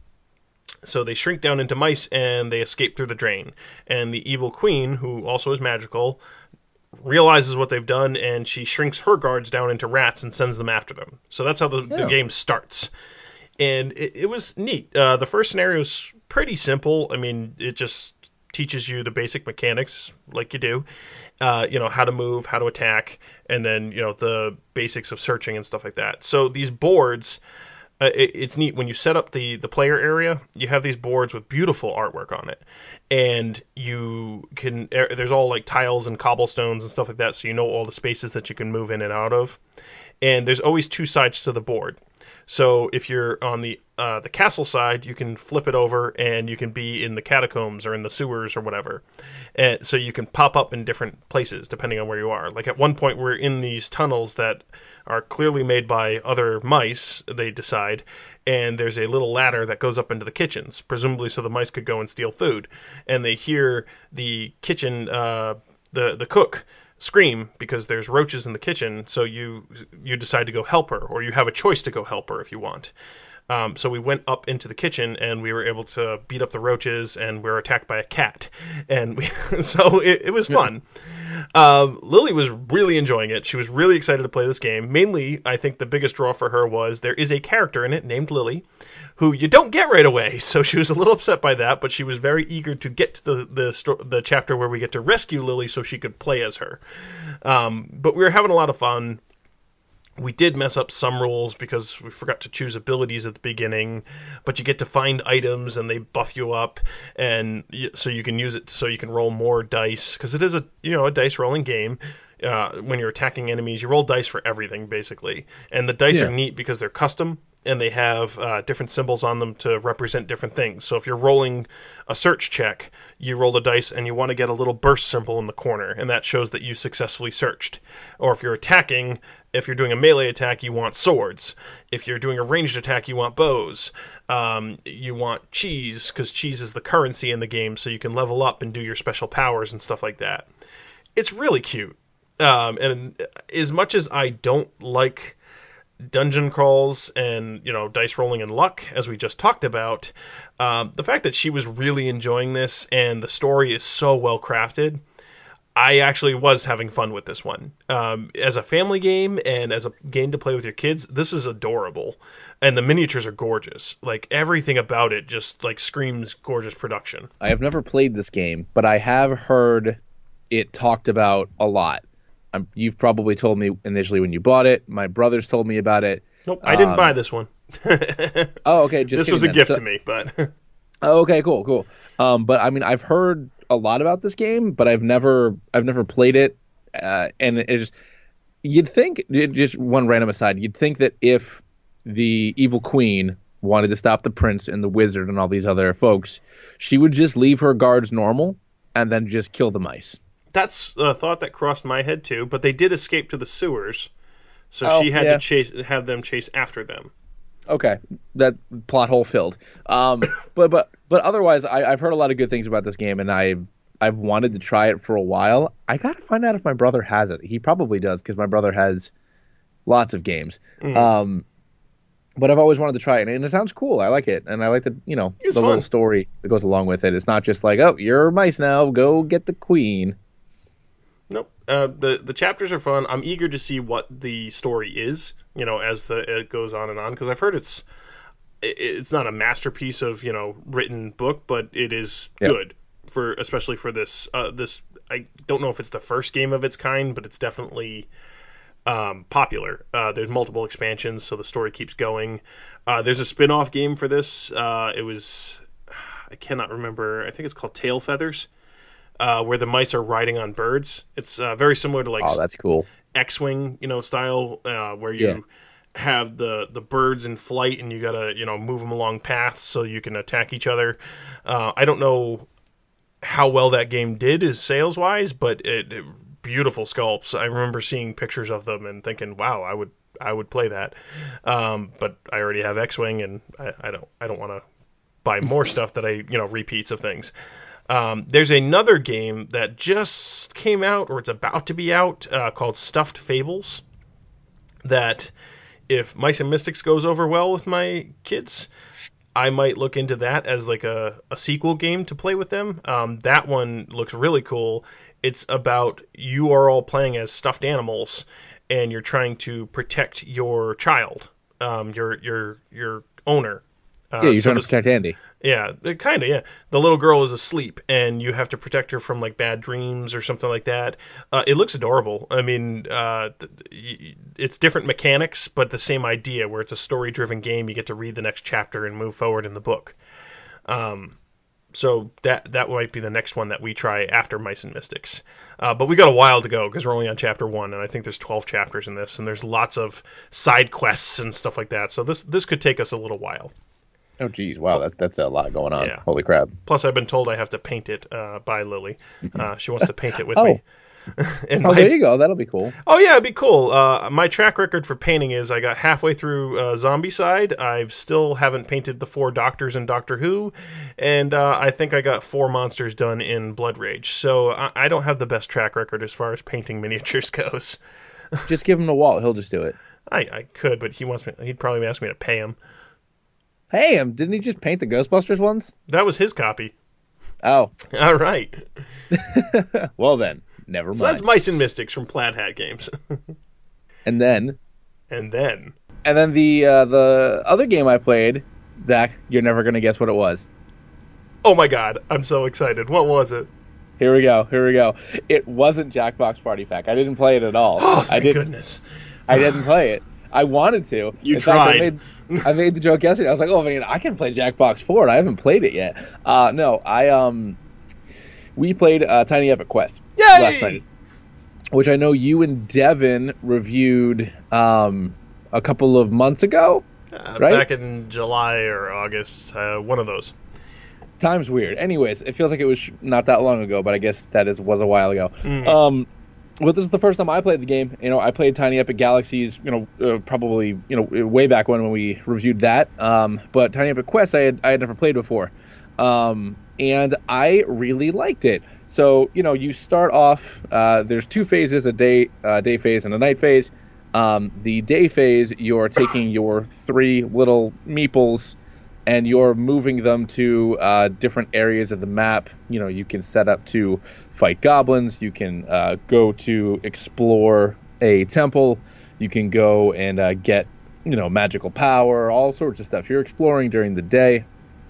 [SPEAKER 1] So they shrink down into mice, and they escape through the drain. And the evil queen, who also is magical, realizes what they've done, and she shrinks her guards down into rats and sends them after them. So that's how the,
[SPEAKER 2] yeah.
[SPEAKER 1] the game starts. And it, it was neat. Uh, the first scenario is pretty simple. I mean, it just teaches you the basic mechanics, like you do, uh, you know, how to move, how to attack, and then, you know, the basics of searching and stuff like that. So these boards, uh, it, it's neat. When you set up the, the player area, you have these boards with beautiful artwork on it. And you can, there's all like tiles and cobblestones and stuff like that, so you know all the spaces that you can move in and out of. And there's always two sides to the board. So if you're on the uh, the castle side, you can flip it over and you can be in the catacombs or in the sewers or whatever. And so you can pop up in different places depending on where you are. Like at one point we're in these tunnels that are clearly made by other mice, they decide, and there's a little ladder that goes up into the kitchens, presumably so the mice could go and steal food. And they hear the kitchen, uh, the, the cook scream because there's roaches in the kitchen, so you you decide to go help her, or you have a choice to go help her if you want. Um, so we went up into the kitchen and we were able to beat up the roaches, and we were attacked by a cat, and we, so it, it was fun. Um, Lily was really enjoying it. She was really excited to play this game. Mainly, I think the biggest draw for her was there is a character in it named Lily, who you don't get right away. So she was a little upset by that, but she was very eager to get to the the, sto- the chapter where we get to rescue Lily so she could play as her. Um, but we were having a lot of fun. We did mess up some rules because we forgot to choose abilities at the beginning, but you get to find items and they buff you up, and y- so you can use it so you can roll more dice, because it is a you know a dice rolling game. Uh, when you're attacking enemies, you roll dice for everything basically, and the dice
[SPEAKER 2] Yeah.
[SPEAKER 1] are neat because they're custom and they have uh, different symbols on them to represent different things. So if you're rolling a search check, you roll the dice and you want to get a little burst symbol in the corner, and that shows that you successfully searched. Or if you're attacking, if you're doing a melee attack, you want swords. If you're doing a ranged attack, you want bows. Um, you want cheese, because cheese is the currency in the game, so you can level up and do your special powers and stuff like that. It's really cute. Um, and as much as I don't like dungeon crawls and, you know, dice rolling and luck, as we just talked about, um, the fact that she was really enjoying this and the story is so well crafted, I actually was having fun with this one. Um, as a family game and as a game to play with your kids, this is adorable. And the miniatures are gorgeous. Like, everything about it just, like, screams gorgeous production.
[SPEAKER 2] I have never played this game, but I have heard it talked about a lot. Um, you've probably told me initially when you bought it. My brothers told me about it.
[SPEAKER 1] Nope, I didn't
[SPEAKER 2] Um,
[SPEAKER 1] buy this one.
[SPEAKER 2] Oh, okay. Just
[SPEAKER 1] This was a
[SPEAKER 2] kidding then.
[SPEAKER 1] gift
[SPEAKER 2] So-
[SPEAKER 1] to me, but...
[SPEAKER 2] Oh, okay, cool, cool. Um, but I mean, I've heard a lot about this game, but I've never, I've never played it. Uh, and it just, you'd think, just one random aside, you'd think that if the evil queen wanted to stop the prince and the wizard and all these other folks, she would just leave her guards normal and then just kill the mice.
[SPEAKER 1] That's a thought that crossed my head too, but they did escape to the sewers, so
[SPEAKER 2] Oh,
[SPEAKER 1] she had
[SPEAKER 2] yeah.
[SPEAKER 1] to chase, have them chase after them.
[SPEAKER 2] Okay, that plot hole filled. Um, but but but otherwise, I, I've heard a lot of good things about this game, and I've I've wanted to try it for a while. I gotta find out if my brother has it. He probably does, because my brother has lots of games.
[SPEAKER 1] Mm.
[SPEAKER 2] Um, but I've always wanted to try it, and it sounds cool. I like it, and I like the you know
[SPEAKER 1] It's
[SPEAKER 2] the
[SPEAKER 1] fun.
[SPEAKER 2] little story that goes along with it. It's not just like, oh, you're mice now, go get the queen.
[SPEAKER 1] Nope. Uh, the the chapters are fun. I'm eager to see what the story is, you know, as the it goes on and on, because I've heard it's it- it's not a masterpiece of, you know, written book, but it is
[SPEAKER 2] Yep.
[SPEAKER 1] good for, especially for this uh, this. I don't know if it's the first game of its kind, but it's definitely um, popular. Uh, there's multiple expansions, so the story keeps going. Uh, there's a spin-off game for this. Uh, it was I cannot remember. I think it's called Tail Feathers. Uh, where the mice are riding on birds. It's uh, very similar to like
[SPEAKER 2] Oh, that's cool.
[SPEAKER 1] X-wing, you know, style, uh, where you
[SPEAKER 2] Yeah.
[SPEAKER 1] have the the birds in flight and you gotta, you know, move them along paths so you can attack each other. Uh, I don't know how well that game did is sales wise, but it, it beautiful sculpts. I remember seeing pictures of them and thinking, wow, I would I would play that. Um, but I already have X-wing and I, I don't I don't want to buy more stuff that I you know repeats of things. Um, there's another game that just came out, or it's about to be out, uh, called Stuffed Fables, that if Mice and Mystics goes over well with my kids, I might look into that as like a, a sequel game to play with them. Um, that one looks really cool. It's about you are all playing as stuffed animals, and you're trying to protect your child, um, your your your owner. Uh,
[SPEAKER 2] Yeah, you're
[SPEAKER 1] so
[SPEAKER 2] trying
[SPEAKER 1] this-
[SPEAKER 2] to protect Andy.
[SPEAKER 1] Yeah, kind of, yeah. The little girl is asleep, and you have to protect her from, like, bad dreams or something like that. Uh, it looks adorable. I mean, uh, th- y- it's different mechanics, but the same idea, where it's a story-driven game. You get to read the next chapter and move forward in the book. Um, so that that might be the next one that we try after Mice and Mystics. Uh, but we got a while to go, because we're only on chapter one, and I think there's twelve chapters in this, and there's lots of side quests and stuff like that. So this this could take us a little while.
[SPEAKER 2] Oh, geez. Wow, that's that's a lot going on.
[SPEAKER 1] Yeah.
[SPEAKER 2] Holy crap.
[SPEAKER 1] Plus, I've been told I have to paint it uh, by Lily. Uh, she wants to paint it with
[SPEAKER 2] Oh.
[SPEAKER 1] me. and
[SPEAKER 2] Oh,
[SPEAKER 1] my-
[SPEAKER 2] there you go. That'll be cool.
[SPEAKER 1] oh yeah, it'd be cool. Uh, my track record for painting is I got halfway through uh, Zombie Side. I still haven't painted the four Doctors in Doctor Who, and uh, I think I got four monsters done in Blood Rage. So I, I don't have the best track record as far as painting miniatures goes.
[SPEAKER 2] Just give him a wall. He'll just do it.
[SPEAKER 1] I, I could, but he wants me. He'd probably ask me to pay him.
[SPEAKER 2] Hey, um, didn't he just paint the Ghostbusters ones?
[SPEAKER 1] That was his copy.
[SPEAKER 2] Oh,
[SPEAKER 1] All right.
[SPEAKER 2] well then, never mind.
[SPEAKER 1] So that's Mice and Mystics from Plaid Hat Games.
[SPEAKER 2] And then,
[SPEAKER 1] and then.
[SPEAKER 2] and then the uh, the other game I played, Zach, you're never gonna guess what it was.
[SPEAKER 1] Oh my god, I'm so excited. What was it?
[SPEAKER 2] Here we go. Here we go. It wasn't Jackbox Party Pack. I didn't play it at all.
[SPEAKER 1] Oh,
[SPEAKER 2] I
[SPEAKER 1] thank
[SPEAKER 2] didn't.
[SPEAKER 1] goodness.
[SPEAKER 2] I didn't play it. I wanted to.
[SPEAKER 1] You
[SPEAKER 2] In fact, I
[SPEAKER 1] tried.
[SPEAKER 2] made, I made the joke yesterday. I was like, "Oh man, I can play Jackbox Four. I haven't played it yet." Uh, no, I um, we played uh, Tiny Epic Quest
[SPEAKER 1] Yay!
[SPEAKER 2] last night, which I know you and Devin reviewed um a couple of months ago.
[SPEAKER 1] Uh,
[SPEAKER 2] Right?
[SPEAKER 1] Back in July or August, uh, one of those.
[SPEAKER 2] Time's weird. Anyways, it feels like it was sh- not that long ago, but I guess that is was a while ago.
[SPEAKER 1] Mm.
[SPEAKER 2] Um, well, this is the first time I played the game. You know, I played Tiny Epic Galaxies. You know, uh, probably you know way back when when we reviewed that. Um, but Tiny Epic Quest, I had I had never played before, um, and I really liked it. So you know, you start off. Uh, there's two phases: a day uh, day phase and a night phase. Um, the day phase, you're taking your three little meeples and you're moving them to uh, different areas of the map. You know, you can set up to fight goblins. You can uh, go to explore a temple. You can go and uh, get, you know, magical power, all sorts of stuff. You're exploring during the day.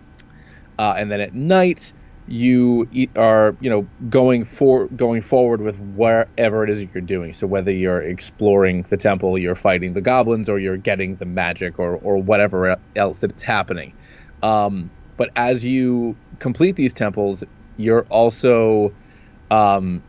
[SPEAKER 2] Uh, and then at night, you e- are, you know, going for going forward with wherever it is you're doing. So whether you're exploring the temple, you're fighting the goblins, or you're getting the magic, or or whatever else that's happening. Um, but as you complete these temples, you're also um,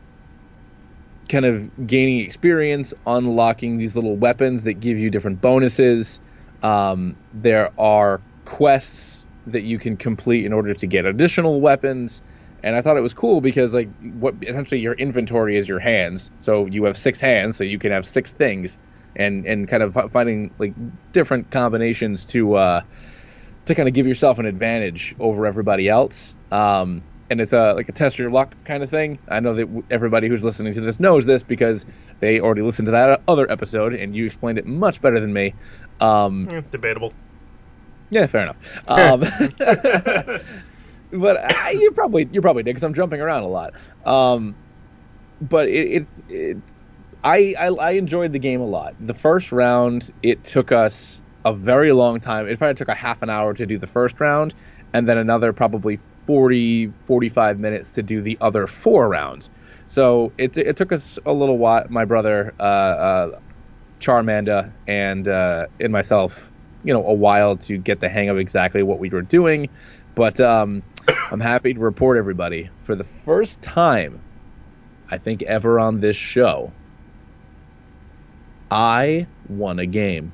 [SPEAKER 2] kind of gaining experience, unlocking these little weapons that give you different bonuses. Um, there are quests that you can complete in order to get additional weapons. And I thought it was cool because, like, what essentially your inventory is your hands. So you have six hands, so you can have six things, and and kind of finding like different combinations to uh, to kind of give yourself an advantage over everybody else. Um, and it's a like a test your luck kind of thing. I know that w- everybody who's listening to this knows this because they already listened to that other episode, and you explained it much better than me. Um,
[SPEAKER 1] Eh, debatable.
[SPEAKER 2] yeah, fair enough. Um, but I, you probably you probably did because I'm jumping around a lot. Um, but it, it's it, I, I I enjoyed the game a lot. The first round, it took us a very long time. It probably took a half an hour to do the first round, and then another probably forty, forty-five minutes to do the other four rounds. So it it took us a little while. My brother, uh, uh, Charmanda, and uh, and myself, you know, a while to get the hang of exactly what we were doing. But um, I'm happy to report, everybody, for the first time, I think ever on this show, I won a game.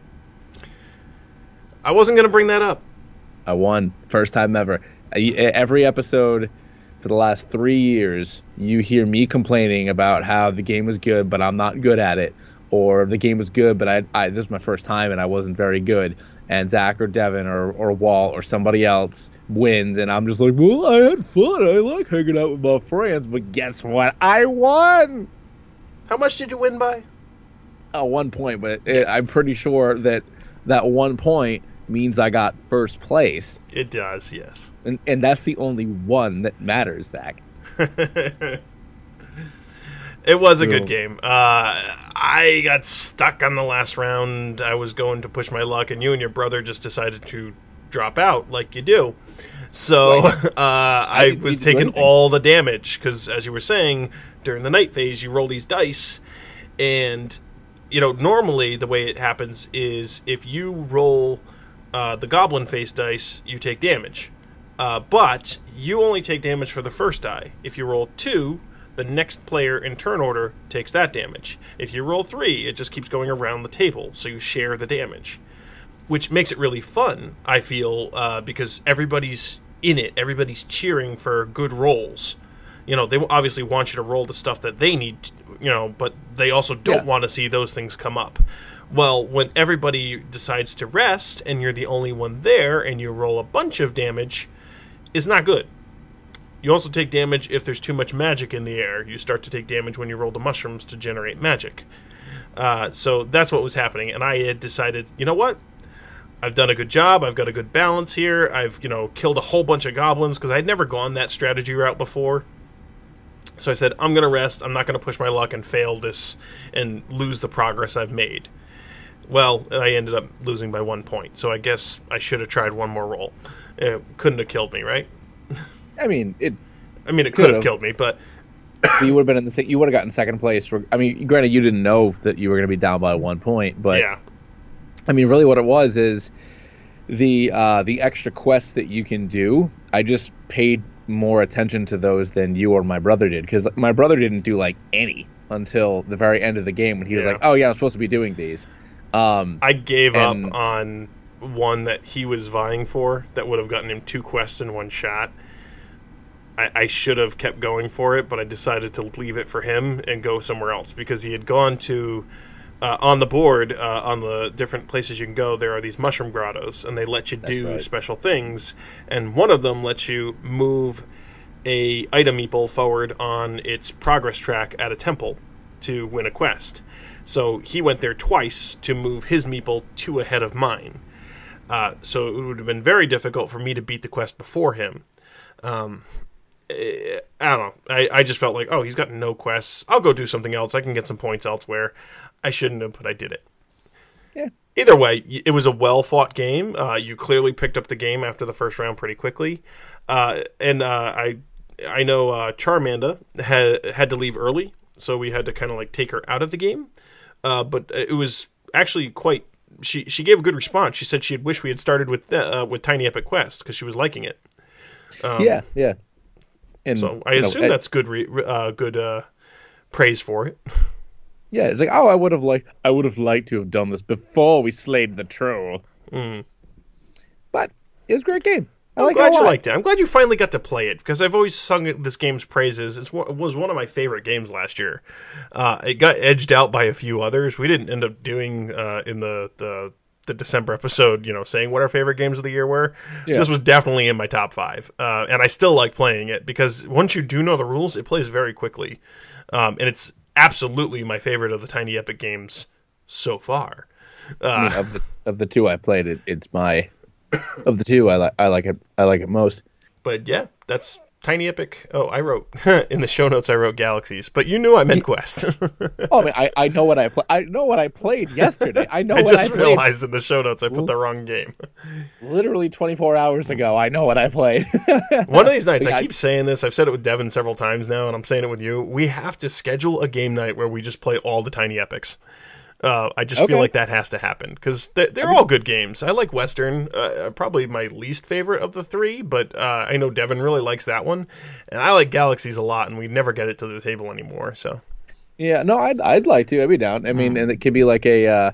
[SPEAKER 1] I wasn't going to bring that up.
[SPEAKER 2] I won. First time ever. I- Every episode for the last three years, you hear me complaining about how the game was good, but I'm not good at it. Or the game was good, but I, I this is my first time and I wasn't very good. And Zach or Devin or, or Walt or somebody else wins, and I'm just like, well, I had fun. I like hanging out with my friends, but guess what? I won!
[SPEAKER 1] How much did you win by?
[SPEAKER 2] At one point, but it, I'm pretty sure that that one point means I got first place.
[SPEAKER 1] It does, yes.
[SPEAKER 2] And, and that's the only one that matters, Zach.
[SPEAKER 1] It was a good
[SPEAKER 2] Cool.
[SPEAKER 1] game. Uh, I got stuck on the last round. I was going to push my luck, and you and your brother just decided to drop out like you do. So
[SPEAKER 2] Right.
[SPEAKER 1] uh, I,
[SPEAKER 2] didn't
[SPEAKER 1] was
[SPEAKER 2] need to do
[SPEAKER 1] taking
[SPEAKER 2] anything.
[SPEAKER 1] all the damage because, as you were saying, during the night phase, you roll these dice, and you know normally the way it happens is if you roll uh, the goblin face dice, you take damage, uh, but you only take damage for the first die. If you roll two, the next player in turn order takes that damage. If you roll three, it just keeps going around the table, so you share the damage, which makes it really fun, I feel, uh, because everybody's in it. Everybody's cheering for good rolls. You know, they obviously want you to roll the stuff that they need, you know, but they also don't
[SPEAKER 2] Yeah.
[SPEAKER 1] want to see those things come up. Well, when everybody decides to rest and you're the only one there and you roll a bunch of damage, it's not good. You also take damage if there's too much magic in the air. You start to take damage when you roll the mushrooms to generate magic. Uh, so that's what was happening, and I had decided, you know what? I've done a good job. I've got a good balance here. I've, you know, killed a whole bunch of goblins because I'd never gone that strategy route before. So I said, I'm going to rest. I'm not going to push my luck and fail this and lose the progress I've made. Well, I ended up losing by one point, so I guess I should have tried one more roll. It couldn't have killed me, right?
[SPEAKER 2] I mean, it.
[SPEAKER 1] I mean, it could have
[SPEAKER 2] Could've.
[SPEAKER 1] killed me, but
[SPEAKER 2] You would have been in the. se- You would have gotten second place. For, I mean, granted, you didn't know that you were going to be down by one point, but
[SPEAKER 1] yeah.
[SPEAKER 2] I mean, really, what it was is the uh, the extra quests that you can do. I just paid more attention to those than you or my brother did, because my brother didn't do like any until the very end of the game when he was
[SPEAKER 1] Yeah.
[SPEAKER 2] like, "Oh yeah, I'm supposed to be doing these." Um,
[SPEAKER 1] I gave
[SPEAKER 2] And-
[SPEAKER 1] up on one that he was vying for that would have gotten him two quests in one shot. I, I should have kept going for it, but I decided to leave it for him and go somewhere else because he had gone to uh, on the board uh, on the different places you can go. There are these mushroom grottos, and they let you do
[SPEAKER 2] right.
[SPEAKER 1] special things. And one of them lets you move a item meeple forward on its progress track at a temple to win a quest. So he went there twice to move his meeple two ahead of mine. Uh, so it would have been very difficult for me to beat the quest before him. Um, eh, I don't know. I, I just felt like, oh, he's got no quests. I'll go do something else. I can get some points elsewhere. I shouldn't have, but I did it.
[SPEAKER 2] Yeah.
[SPEAKER 1] Either way, y- it was a well-fought game. Uh, you clearly picked up the game after the first round pretty quickly. Uh, and uh, I I know uh, Charmanda had, had to leave early, so we had to kind of like take her out of the game. Uh, but it was actually quite... She she gave a good response. She said she'd wish we had started with uh, with Tiny Epic Quest because she was liking it. Um,
[SPEAKER 2] yeah, yeah. And
[SPEAKER 1] So I
[SPEAKER 2] you know,
[SPEAKER 1] assume
[SPEAKER 2] eh,
[SPEAKER 1] that's good re- uh, good uh, praise for it.
[SPEAKER 2] yeah. It's like, oh, I would have liked, I would have liked to have done this before we slayed the troll.
[SPEAKER 1] Mm.
[SPEAKER 2] But it was a great game. I
[SPEAKER 1] I'm
[SPEAKER 2] like
[SPEAKER 1] glad
[SPEAKER 2] it a
[SPEAKER 1] you
[SPEAKER 2] lot.
[SPEAKER 1] liked it. I'm glad you finally got to play it because I've always sung this game's praises. It's one- It was one of my favorite games last year. Uh, it got edged out by a few others. We didn't end up doing uh, in the, the the December episode, you know, saying what our favorite games of the year were.
[SPEAKER 2] Yeah.
[SPEAKER 1] This was definitely in my top five, uh, and I still like playing it because once you do know the rules, it plays very quickly, um, and it's absolutely my favorite of the Tiny Epic games so far.
[SPEAKER 2] I mean, of the of the two I played, it, it's my of the two I like. I like it. I like it most.
[SPEAKER 1] But yeah, that's Tiny Epic. Oh, I wrote in the show notes. I wrote Galaxies, but you knew I meant Quest.
[SPEAKER 2] Oh, I mean, I, I know what I pla- I know what I played yesterday. I know
[SPEAKER 1] I
[SPEAKER 2] what I
[SPEAKER 1] just
[SPEAKER 2] played
[SPEAKER 1] realized in the show notes I put the wrong game.
[SPEAKER 2] literally twenty-four hours ago. I know what I played.
[SPEAKER 1] One of these nights, I
[SPEAKER 2] I-
[SPEAKER 1] keep saying this. I've said it with Devin several times now, and I'm saying it with you. We have to schedule a game night where we just play all the Tiny Epics. Uh, I just
[SPEAKER 2] Okay.
[SPEAKER 1] feel like that has to happen because they're, they're all good games. I like Western, uh, probably my least favorite of the three, but uh, I know Devin really likes that one, and I like Galaxies a lot, and we never get it to the table anymore. So
[SPEAKER 2] Yeah, no, I'd I'd like to. I'd be down. I mean, and it could be like a. Uh,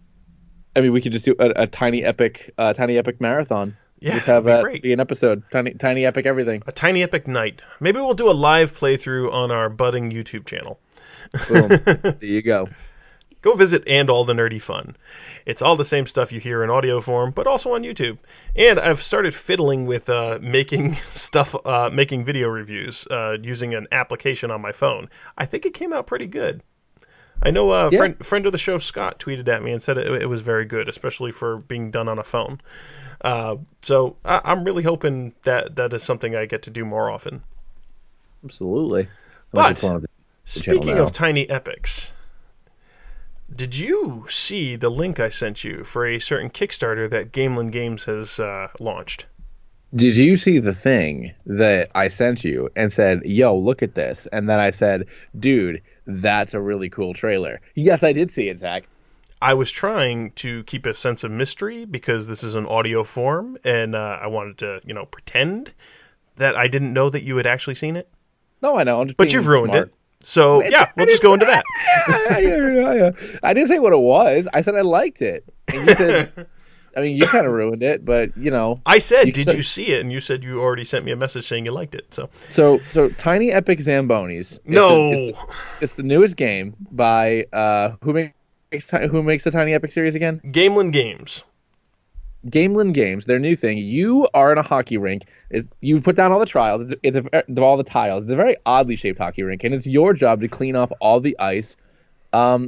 [SPEAKER 2] I mean, we could just do a, a tiny epic, uh, tiny epic marathon.
[SPEAKER 1] yeah,
[SPEAKER 2] Just have
[SPEAKER 1] that'd be
[SPEAKER 2] that
[SPEAKER 1] great.
[SPEAKER 2] be an episode. Tiny, tiny epic everything.
[SPEAKER 1] A Tiny Epic night. Maybe we'll do a live playthrough on our budding YouTube channel.
[SPEAKER 2] Boom. There you go.
[SPEAKER 1] Go visit And All the Nerdy Fun. It's all the same stuff you hear in audio form, but also on YouTube. And I've started fiddling with uh, making stuff, uh, making video reviews uh, using an application on my phone. I think it came out pretty good. I know a
[SPEAKER 2] Yeah.
[SPEAKER 1] friend, friend of the show, Scott, tweeted at me and said it, it was very good, especially for being done on a phone. Uh, so I, I'm really hoping that that is something I get to do more often.
[SPEAKER 2] Absolutely. I'm
[SPEAKER 1] But
[SPEAKER 2] looking forward to the channel
[SPEAKER 1] speaking
[SPEAKER 2] now.
[SPEAKER 1] of Tiny Epics, did did you see the link I sent you for a certain Kickstarter that Gamelin Games has uh, launched?
[SPEAKER 2] Did you see the thing that I sent you and said, yo, look at this? And then I said, dude, that's a really cool trailer. Yes, I did see it, Zach.
[SPEAKER 1] I was trying to keep a sense of mystery because this is an audio form, and uh, I wanted to, you know, pretend that I didn't know that you had actually seen it.
[SPEAKER 2] No, I know. I'm just
[SPEAKER 1] But
[SPEAKER 2] being
[SPEAKER 1] you've ruined
[SPEAKER 2] smart.
[SPEAKER 1] it. So,
[SPEAKER 2] It's-
[SPEAKER 1] yeah,
[SPEAKER 2] I
[SPEAKER 1] we'll just
[SPEAKER 2] didn't-
[SPEAKER 1] go into that.
[SPEAKER 2] Yeah, yeah, yeah, yeah. I didn't say what it was. I said I liked it. And you said, I mean, you kind of ruined it, but, you know.
[SPEAKER 1] I said,
[SPEAKER 2] You
[SPEAKER 1] did
[SPEAKER 2] said-
[SPEAKER 1] you see it? And you said you already sent me a message saying you liked it. So
[SPEAKER 2] So, so Tiny Epic Zambonis. It's
[SPEAKER 1] No.
[SPEAKER 2] the- it's, the, it's the newest game by, uh, who makes, who makes the Tiny Epic series again?
[SPEAKER 1] Gamelin Games.
[SPEAKER 2] Gamelin Games, their new thing. You are in a hockey rink. Is you put down all the trials. It's, it's a, all the tiles. It's a very oddly shaped hockey rink, and it's your job to clean off all the ice, um,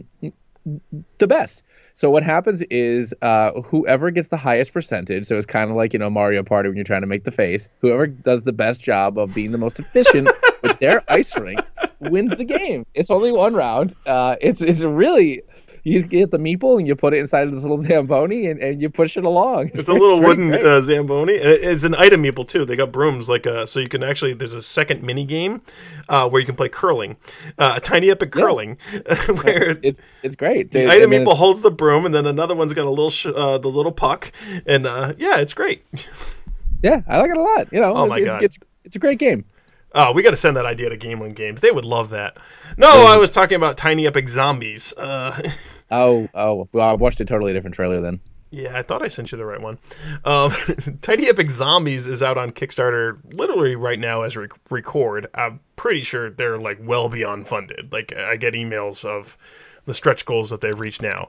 [SPEAKER 2] the best. So what happens is uh, whoever gets the highest percentage. So it's kind of like, you know, Mario Party when you're trying to make the face. Whoever does the best job of being the most efficient with their ice rink wins the game. It's only one round. Uh, it's it's really. You get the meeple and you put it inside of this little Zamboni and, and you push it along.
[SPEAKER 1] It's a little
[SPEAKER 2] pretty
[SPEAKER 1] wooden
[SPEAKER 2] great.
[SPEAKER 1] uh, Zamboni. And it- it's an item meeple, too. They got brooms, like uh, so you can actually, there's a second mini game uh, where you can play curling. Uh, Tiny Epic Curling, where
[SPEAKER 2] It's it's great.
[SPEAKER 1] the
[SPEAKER 2] And
[SPEAKER 1] item
[SPEAKER 2] then
[SPEAKER 1] meeple
[SPEAKER 2] it's-
[SPEAKER 1] holds the broom, and then another one's got a little, sh- uh, the little puck. And uh, yeah, it's great.
[SPEAKER 2] Yeah, I like it a lot. You know,
[SPEAKER 1] Oh
[SPEAKER 2] it's,
[SPEAKER 1] my
[SPEAKER 2] it's,
[SPEAKER 1] God.
[SPEAKER 2] It's, it's a great game.
[SPEAKER 1] Oh, we got to send that idea to Gamelin Games. They would love that. No, I was talking about Tiny Epic Zombies. Uh,
[SPEAKER 2] Oh, oh, well, I watched a totally different trailer then.
[SPEAKER 1] yeah, I thought I sent you the right one. Um, Tiny Epic Zombies is out on Kickstarter literally right now as we record. I'm pretty sure they're like well beyond funded. Like I get emails of the stretch goals that they've reached now.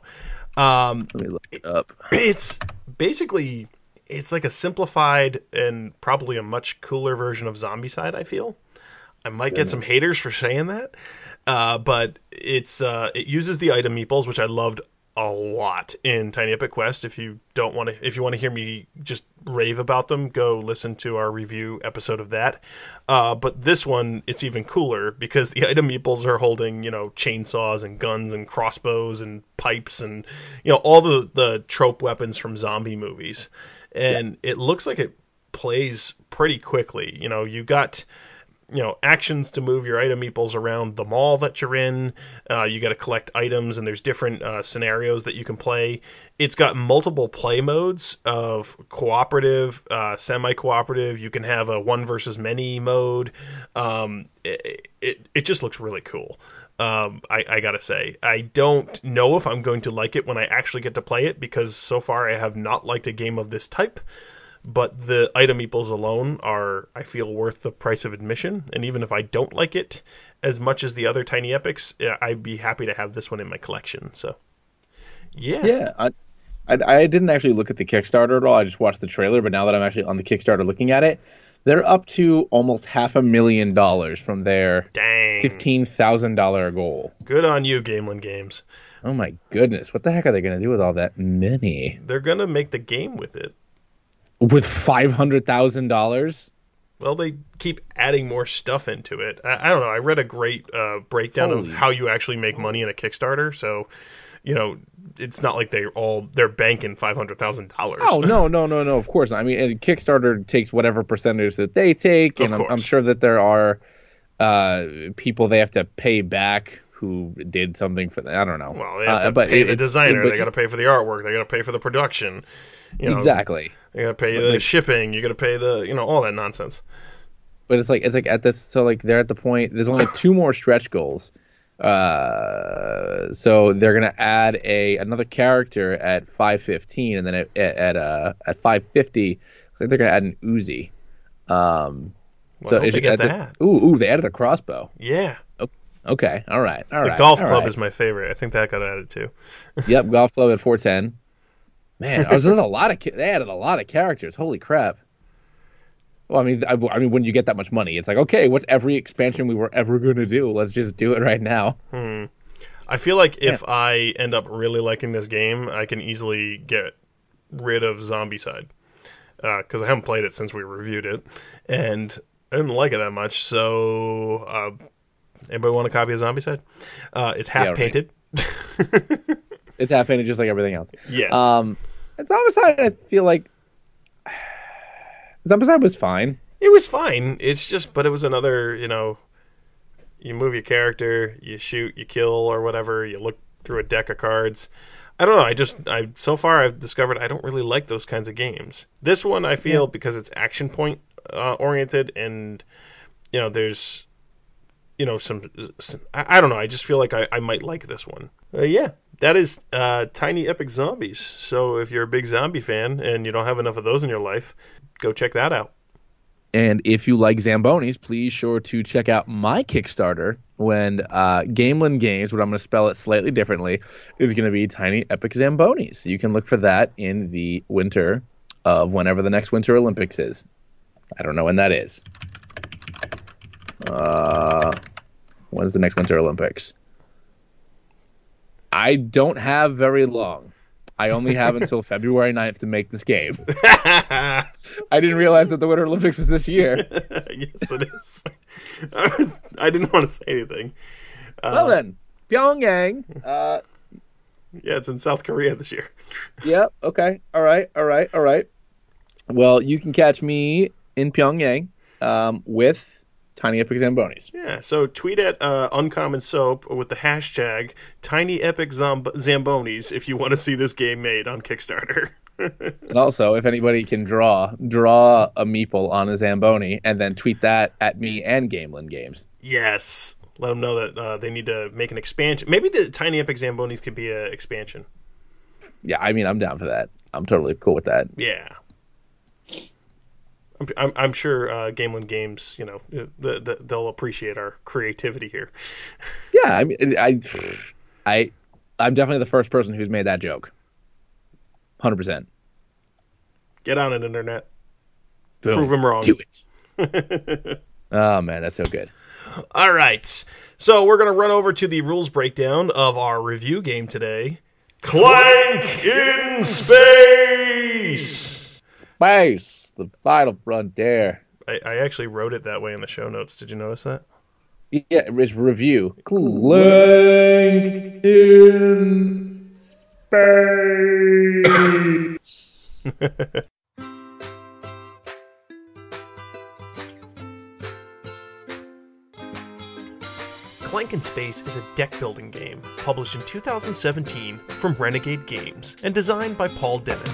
[SPEAKER 1] Um,
[SPEAKER 2] Let me look it up.
[SPEAKER 1] it's basically it's like a simplified and probably a much cooler version of Zombicide, I feel. I might get some haters for saying that, uh, but it's uh, it uses the item meeples, which I loved a lot in Tiny Epic Quest. If you don't want to, if you want to hear me just rave about them, go listen to our review episode of that. Uh, but this one, it's even cooler because the item meeples are holding, you know, chainsaws and guns and crossbows and pipes and, you know, all the the trope weapons from zombie movies, and yeah. It looks like it plays pretty quickly. You know, you got. You know, actions to move your item meeples around the mall that you're in. Uh, you got to collect items, and there's different uh, scenarios that you can play. It's got multiple play modes of cooperative, uh, semi-cooperative. You can have a one versus many mode. Um, it, it it just looks really cool. Um, I, I gotta say, I don't know if I'm going to like it when I actually get to play it because so far I have not liked a game of this type. But the item meeples alone are, I feel, worth the price of admission. And even if I don't like it as much as the other Tiny Epics, I'd be happy to have this one in my collection. So, yeah.
[SPEAKER 2] Yeah, I, I, I didn't actually look at the Kickstarter at all. I just watched the trailer. But now that I'm actually on the Kickstarter looking at it, they're up to almost half a million dollars from their
[SPEAKER 1] Dang.
[SPEAKER 2] fifteen thousand dollars goal.
[SPEAKER 1] Good on you, Gamelin Games.
[SPEAKER 2] Oh, my goodness. What the heck are they going to do with all that money?
[SPEAKER 1] They're going to make the game with it.
[SPEAKER 2] With five hundred thousand dollars?
[SPEAKER 1] Well, they keep adding more stuff into it. I, I don't know. I read a great uh, breakdown
[SPEAKER 2] Holy.
[SPEAKER 1] of how you actually make money in a Kickstarter. So, you know, it's not like they're all they're banking five hundred thousand dollars.
[SPEAKER 2] Oh, no, no, no, no. Of course not. I mean, and Kickstarter takes whatever percentage that they take.
[SPEAKER 1] Of
[SPEAKER 2] And I'm, I'm
[SPEAKER 1] course.
[SPEAKER 2] sure that there are uh, people they have to pay back who did something for them. I don't know.
[SPEAKER 1] Well, they have
[SPEAKER 2] Uh,
[SPEAKER 1] to
[SPEAKER 2] but
[SPEAKER 1] pay
[SPEAKER 2] it-
[SPEAKER 1] the
[SPEAKER 2] it's-
[SPEAKER 1] designer.
[SPEAKER 2] but-
[SPEAKER 1] They got to pay for the artwork. They got to pay for the production. You know,
[SPEAKER 2] Exactly.
[SPEAKER 1] You got to pay
[SPEAKER 2] But,
[SPEAKER 1] the
[SPEAKER 2] like-
[SPEAKER 1] shipping. You got to pay the you know all that nonsense.
[SPEAKER 2] But it's like it's like at this so like they're at the point there's only two more stretch goals. Uh so they're gonna add a another character at five fifteen and then at at, at uh at five fifty looks like they're gonna add an Uzi. Um
[SPEAKER 1] Well,
[SPEAKER 2] so
[SPEAKER 1] I hope
[SPEAKER 2] it's
[SPEAKER 1] they get
[SPEAKER 2] at the-
[SPEAKER 1] that.
[SPEAKER 2] ooh ooh they added a crossbow.
[SPEAKER 1] Yeah,
[SPEAKER 2] Okay, all right, all
[SPEAKER 1] the
[SPEAKER 2] right.
[SPEAKER 1] golf
[SPEAKER 2] all
[SPEAKER 1] club
[SPEAKER 2] right.
[SPEAKER 1] is my favorite. I think that got added too.
[SPEAKER 2] Yep, golf club at four ten. Man, I was, there's a lot of ca- they added a lot of characters. Holy crap. Well, I mean, I, I mean, when you get that much money, it's like, okay, what's every expansion we were ever going to do? Let's just do it right now.
[SPEAKER 1] I feel like if I end up really liking this game, I can easily get rid of Zombicide because I haven't played it since we reviewed it, and I didn't like it that much. So, uh, anybody want a copy of Zombicide? Uh, it's half
[SPEAKER 2] Yeah, right.
[SPEAKER 1] painted.
[SPEAKER 2] It's half painted just like everything else.
[SPEAKER 1] Yes.
[SPEAKER 2] Um, and Zombicide, I feel like Zombicide was fine.
[SPEAKER 1] It was fine. It's just, but it was another, you know, you move your character, you shoot, you kill, or whatever. You look through a deck of cards. I don't know. I just, I so far I've discovered I don't really like those kinds of games. This one I feel yeah. because it's action point uh, oriented, and you know, there's, you know, some, some I, I don't know. I just feel like I, I might like this one. Uh, yeah, that is uh, Tiny Epic Zombies. So if you're a big zombie fan and you don't have enough of those in your life, go check that out.
[SPEAKER 2] And if you like Zambonis, please sure to check out my Kickstarter when uh, Gamelin Games, what I'm going to spell it slightly differently, is going to be Tiny Epic Zambonis. You can look for that in the winter of whenever the next Winter Olympics is. I don't know when that is. Uh, when's the next Winter Olympics? I don't have very long. I only have until February ninth to make this game. I didn't realize that the Winter Olympics was this year.
[SPEAKER 1] Yes, it is. I, was, I didn't want to say anything. Uh,
[SPEAKER 2] well then, Pyongyang. Uh,
[SPEAKER 1] yeah, it's in South Korea this year.
[SPEAKER 2] Yeah, okay. All right, all right, all right. Well, you can catch me in Pyongyang um, with Tiny Epic Zambonis.
[SPEAKER 1] Yeah, so tweet at uh, Uncommon Soap with the hashtag Tiny Epic Zomb- Zambonis if you want to see this game made on Kickstarter.
[SPEAKER 2] And also, if anybody can draw, draw a meeple on a Zamboni and then tweet that at me and Gamelin Games.
[SPEAKER 1] Yes. Let them know that uh, they need to make an expansion. Maybe the Tiny Epic Zambonis could be an expansion.
[SPEAKER 2] Yeah, I mean, I'm down for that. I'm totally cool with that.
[SPEAKER 1] Yeah. I'm, I'm, I'm sure uh, Gamelin Games, you know, the, the, they'll appreciate our creativity here.
[SPEAKER 2] Yeah, I mean, I, I, I'm definitely the first person who's made that joke. one hundred percent.
[SPEAKER 1] Get on it, internet.
[SPEAKER 2] Boom.
[SPEAKER 1] Prove them wrong.
[SPEAKER 2] Do it. Oh, man, that's so good.
[SPEAKER 1] All right. So we're going to run over to the rules breakdown of our review game today. Clank in Space!
[SPEAKER 2] Space! The final frontier.
[SPEAKER 1] I, I actually wrote it that way in the show notes. Did you notice that?
[SPEAKER 2] Yeah, it's review. Clank in Space!
[SPEAKER 1] Clank in Space is a deck-building game published in two thousand seventeen from Renegade Games and designed by Paul Dennen.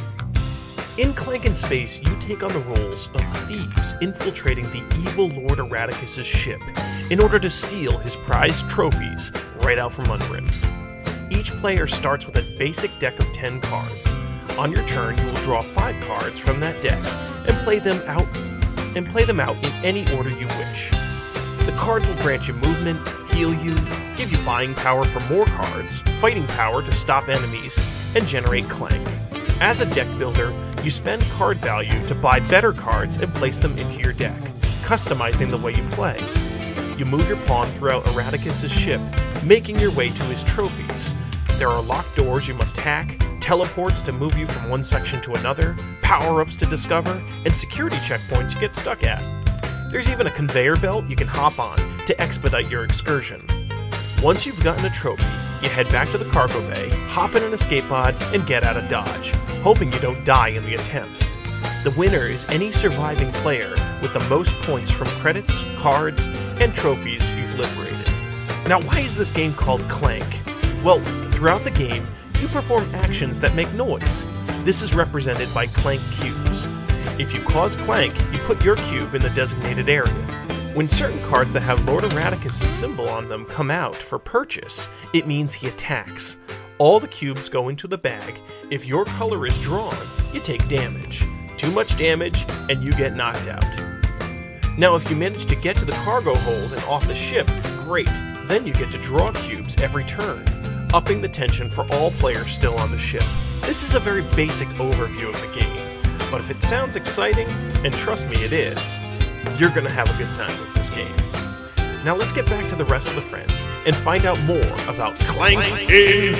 [SPEAKER 1] In Clank in Space, you take on the roles of thieves infiltrating the evil Lord Erraticus' ship in order to steal his prized trophies right out from under him. Each player starts with a basic deck of ten cards. On your turn, you will draw five cards from that deck and play them out and play them out in any order you wish. The cards will grant you movement, heal you, give you buying power for more cards, fighting power to stop enemies, and generate clank. As a deck builder, you spend card value to buy better cards and place them into your deck, customizing the way you play. You move your pawn throughout Erraticus' ship, making your way to his trophies. There are locked doors you must hack, teleports to move you from one section to another, power-ups to discover, and security checkpoints you get stuck at. There's even a conveyor belt you can hop on to expedite your excursion. Once you've gotten a trophy, you head back to the cargo bay, hop in an escape pod, and get out of Dodge, hoping you don't die in the attempt. The winner is any surviving player with the most points from credits, cards, and trophies you've liberated. Now, why is this game called Clank? Well, throughout the game, you perform actions that make noise. This is represented by clank cubes. If you cause clank, you put your cube in the designated area. When certain cards that have Lord Erraticus' symbol on them come out for purchase, it means he attacks. All the cubes go into the bag. If your color is drawn, you take damage. Too much damage, and you get knocked out. Now, if you manage to get to the cargo hold and off the ship, great. Then you get to draw cubes every turn, upping the tension for all players still on the ship. This is a very basic overview of the game, but if it sounds exciting, and trust me it is, you're going to have a good time with this game. Now let's get back to the rest of the friends and find out more about Clank, Clank in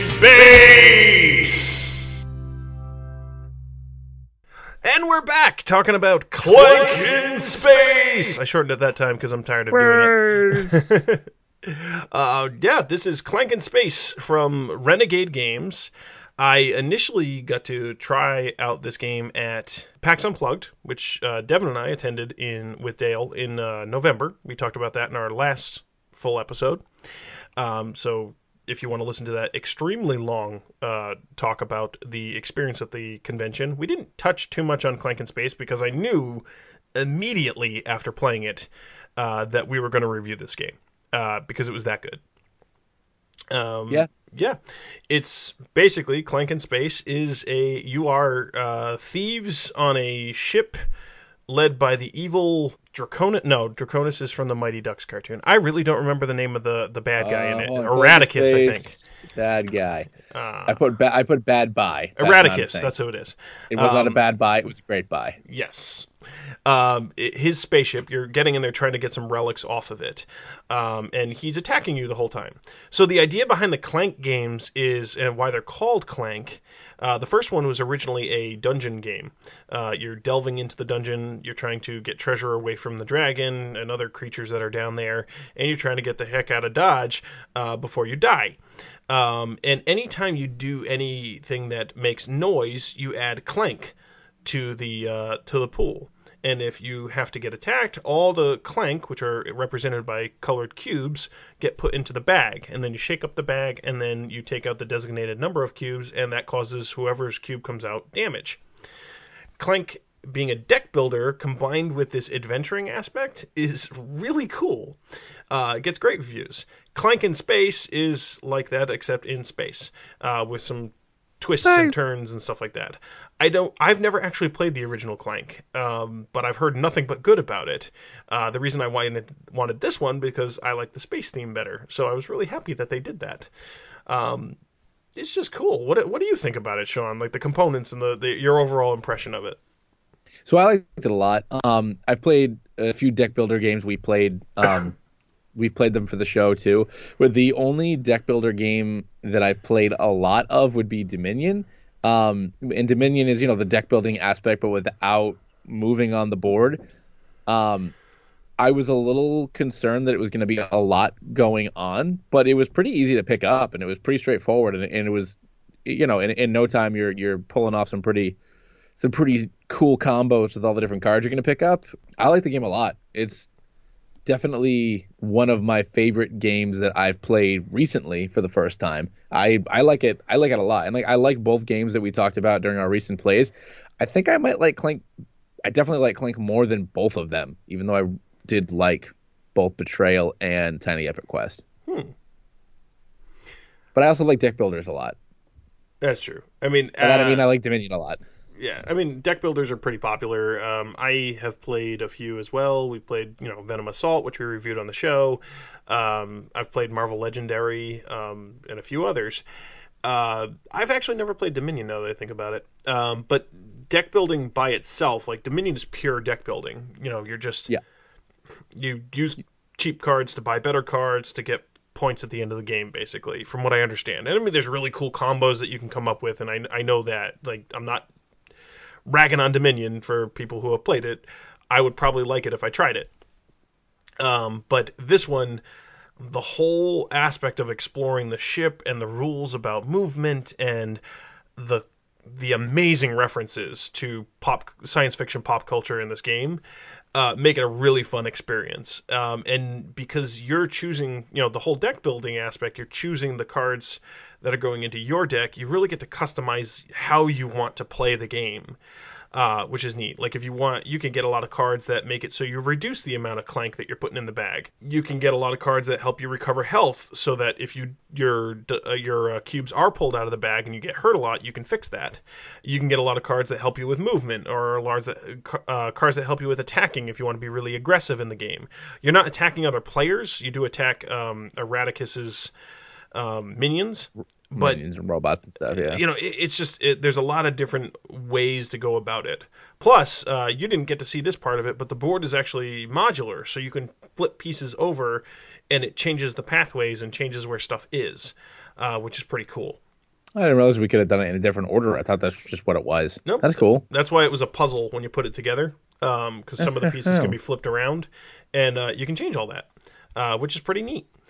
[SPEAKER 1] Space! And we're back talking about Clank in Space! I shortened it that time because I'm tired of doing it. Uh, yeah, this is Clank in Space from Renegade Games. I initially got to try out this game at PAX Unplugged, which uh, Devin and I attended in with Dale in uh, November. We talked about that in our last full episode. Um, so if you want to listen to that extremely long uh, talk about the experience at the convention, we didn't touch too much on Clank in Space because I knew immediately after playing it uh, that we were going to review this game uh, because it was that good. Um,
[SPEAKER 2] Yeah.
[SPEAKER 1] Yeah. It's basically Clank in Space is a, you are uh, thieves on a ship led by the evil Draconis. No, Draconis is from the Mighty Ducks cartoon. I really don't remember the name of the, the bad guy in it.
[SPEAKER 2] Uh,
[SPEAKER 1] Erraticus, I think.
[SPEAKER 2] Bad guy.
[SPEAKER 1] Uh,
[SPEAKER 2] I put ba- I put bad buy. That's not a
[SPEAKER 1] Erraticus,
[SPEAKER 2] thing.
[SPEAKER 1] that's who it is.
[SPEAKER 2] It was not a
[SPEAKER 1] Um,
[SPEAKER 2] bad buy. It was a great buy.
[SPEAKER 1] Yes. Um, it- his spaceship, you're getting in there trying to get some relics off of it. Um, and he's attacking you the whole time. So the idea behind the Clank games is, and why they're called Clank, uh, the first one was originally a dungeon game. Uh, you're delving into the dungeon, you're trying to get treasure away from the dragon and other creatures that are down there, and you're trying to get the heck out of Dodge uh, before you die. Um, and anytime you do anything that makes noise, you add clank to the uh, to the pool. And if you have to get attacked, all the clank, which are represented by colored cubes, get put into the bag. And then you shake up the bag, and then you take out the designated number of cubes, and that causes whoever's cube comes out damage. Clank being a deck builder combined with this adventuring aspect is really cool. Uh, it gets great reviews. Clank in Space is like that, except in space, uh, with some twists and turns and stuff like that. I don't. I've never actually played the original Clank, um, but I've heard nothing but good about it. Uh, the reason I wanted wanted this one because I like the space theme better, so I was really happy that they did that. Um, it's just cool. What What do you think about it, Sean? Like the components and the, the your overall impression of it.
[SPEAKER 2] So I liked it a lot. Um, I've played a few deck builder games. We played, um, we've played them for the show too. But the only deck builder game that I've played a lot of would be Dominion. Um, and Dominion is, you know, the deck building aspect, but without moving on the board. Um, I was a little concerned that it was going to be a lot going on, but it was pretty easy to pick up, and it was pretty straightforward, and, and it was, you know, in, in no time you're you're pulling off some pretty. Some pretty cool combos with all the different cards you're going to pick up. I like the game a lot. It's definitely one of my favorite games that I've played recently for the first time. I, I like it. I like it a lot. And like I like both games that we talked about during our recent plays. I think I might like Clank. I definitely like Clank more than both of them, even though I did like both Betrayal and Tiny Epic Quest.
[SPEAKER 1] Hmm.
[SPEAKER 2] But I also like deck builders a lot.
[SPEAKER 1] That's true. I mean,
[SPEAKER 2] By that
[SPEAKER 1] uh,
[SPEAKER 2] I mean I like Dominion a lot.
[SPEAKER 1] Yeah, I mean, deck builders are pretty popular. Um, I have played a few as well. We played, you know, Venom Assault, which we reviewed on the show. Um, I've played Marvel Legendary um, and a few others. Uh, I've actually never played Dominion, now that I think about it. Um, but deck building by itself, like Dominion is pure deck building. You know, you're just...
[SPEAKER 2] Yeah.
[SPEAKER 1] You use cheap cards to buy better cards to get points at the end of the game, basically, from what I understand. And I mean, there's really cool combos that you can come up with, and I, I know that. Like, I'm not ragging on Dominion for people who have played it. I would probably like it if I tried it. Um, but this one, the whole aspect of exploring the ship and the rules about movement and the the amazing references to pop science fiction pop culture in this game uh, make it a really fun experience. Um, and because you're choosing, you know, the whole deck building aspect, you're choosing the cards that are going into your deck, you really get to customize how you want to play the game, uh, which is neat. Like if you want, you can get a lot of cards that make it so you reduce the amount of clank that you're putting in the bag. You can get a lot of cards that help you recover health, so that if you your uh, your uh, cubes are pulled out of the bag and you get hurt a lot, you can fix that. You can get a lot of cards that help you with movement, or large uh, cards that help you with attacking if you want to be really aggressive in the game. You're not attacking other players. You do attack um, Erraticus's um, minions. But
[SPEAKER 2] Minions and robots and stuff, yeah.
[SPEAKER 1] You know, it, it's just it, there's a lot of different ways to go about it. Plus, uh, you didn't get to see this part of it, but the board is actually modular, so you can flip pieces over, and it changes the pathways and changes where stuff is, uh, which is pretty cool.
[SPEAKER 2] I didn't realize we could have done it in a different order. I thought that's just what it was.
[SPEAKER 1] Nope.
[SPEAKER 2] That's cool.
[SPEAKER 1] That's why it was a puzzle when you put it together, because um, some of the pieces can be flipped around, and uh, you can change all that, uh, which is pretty neat.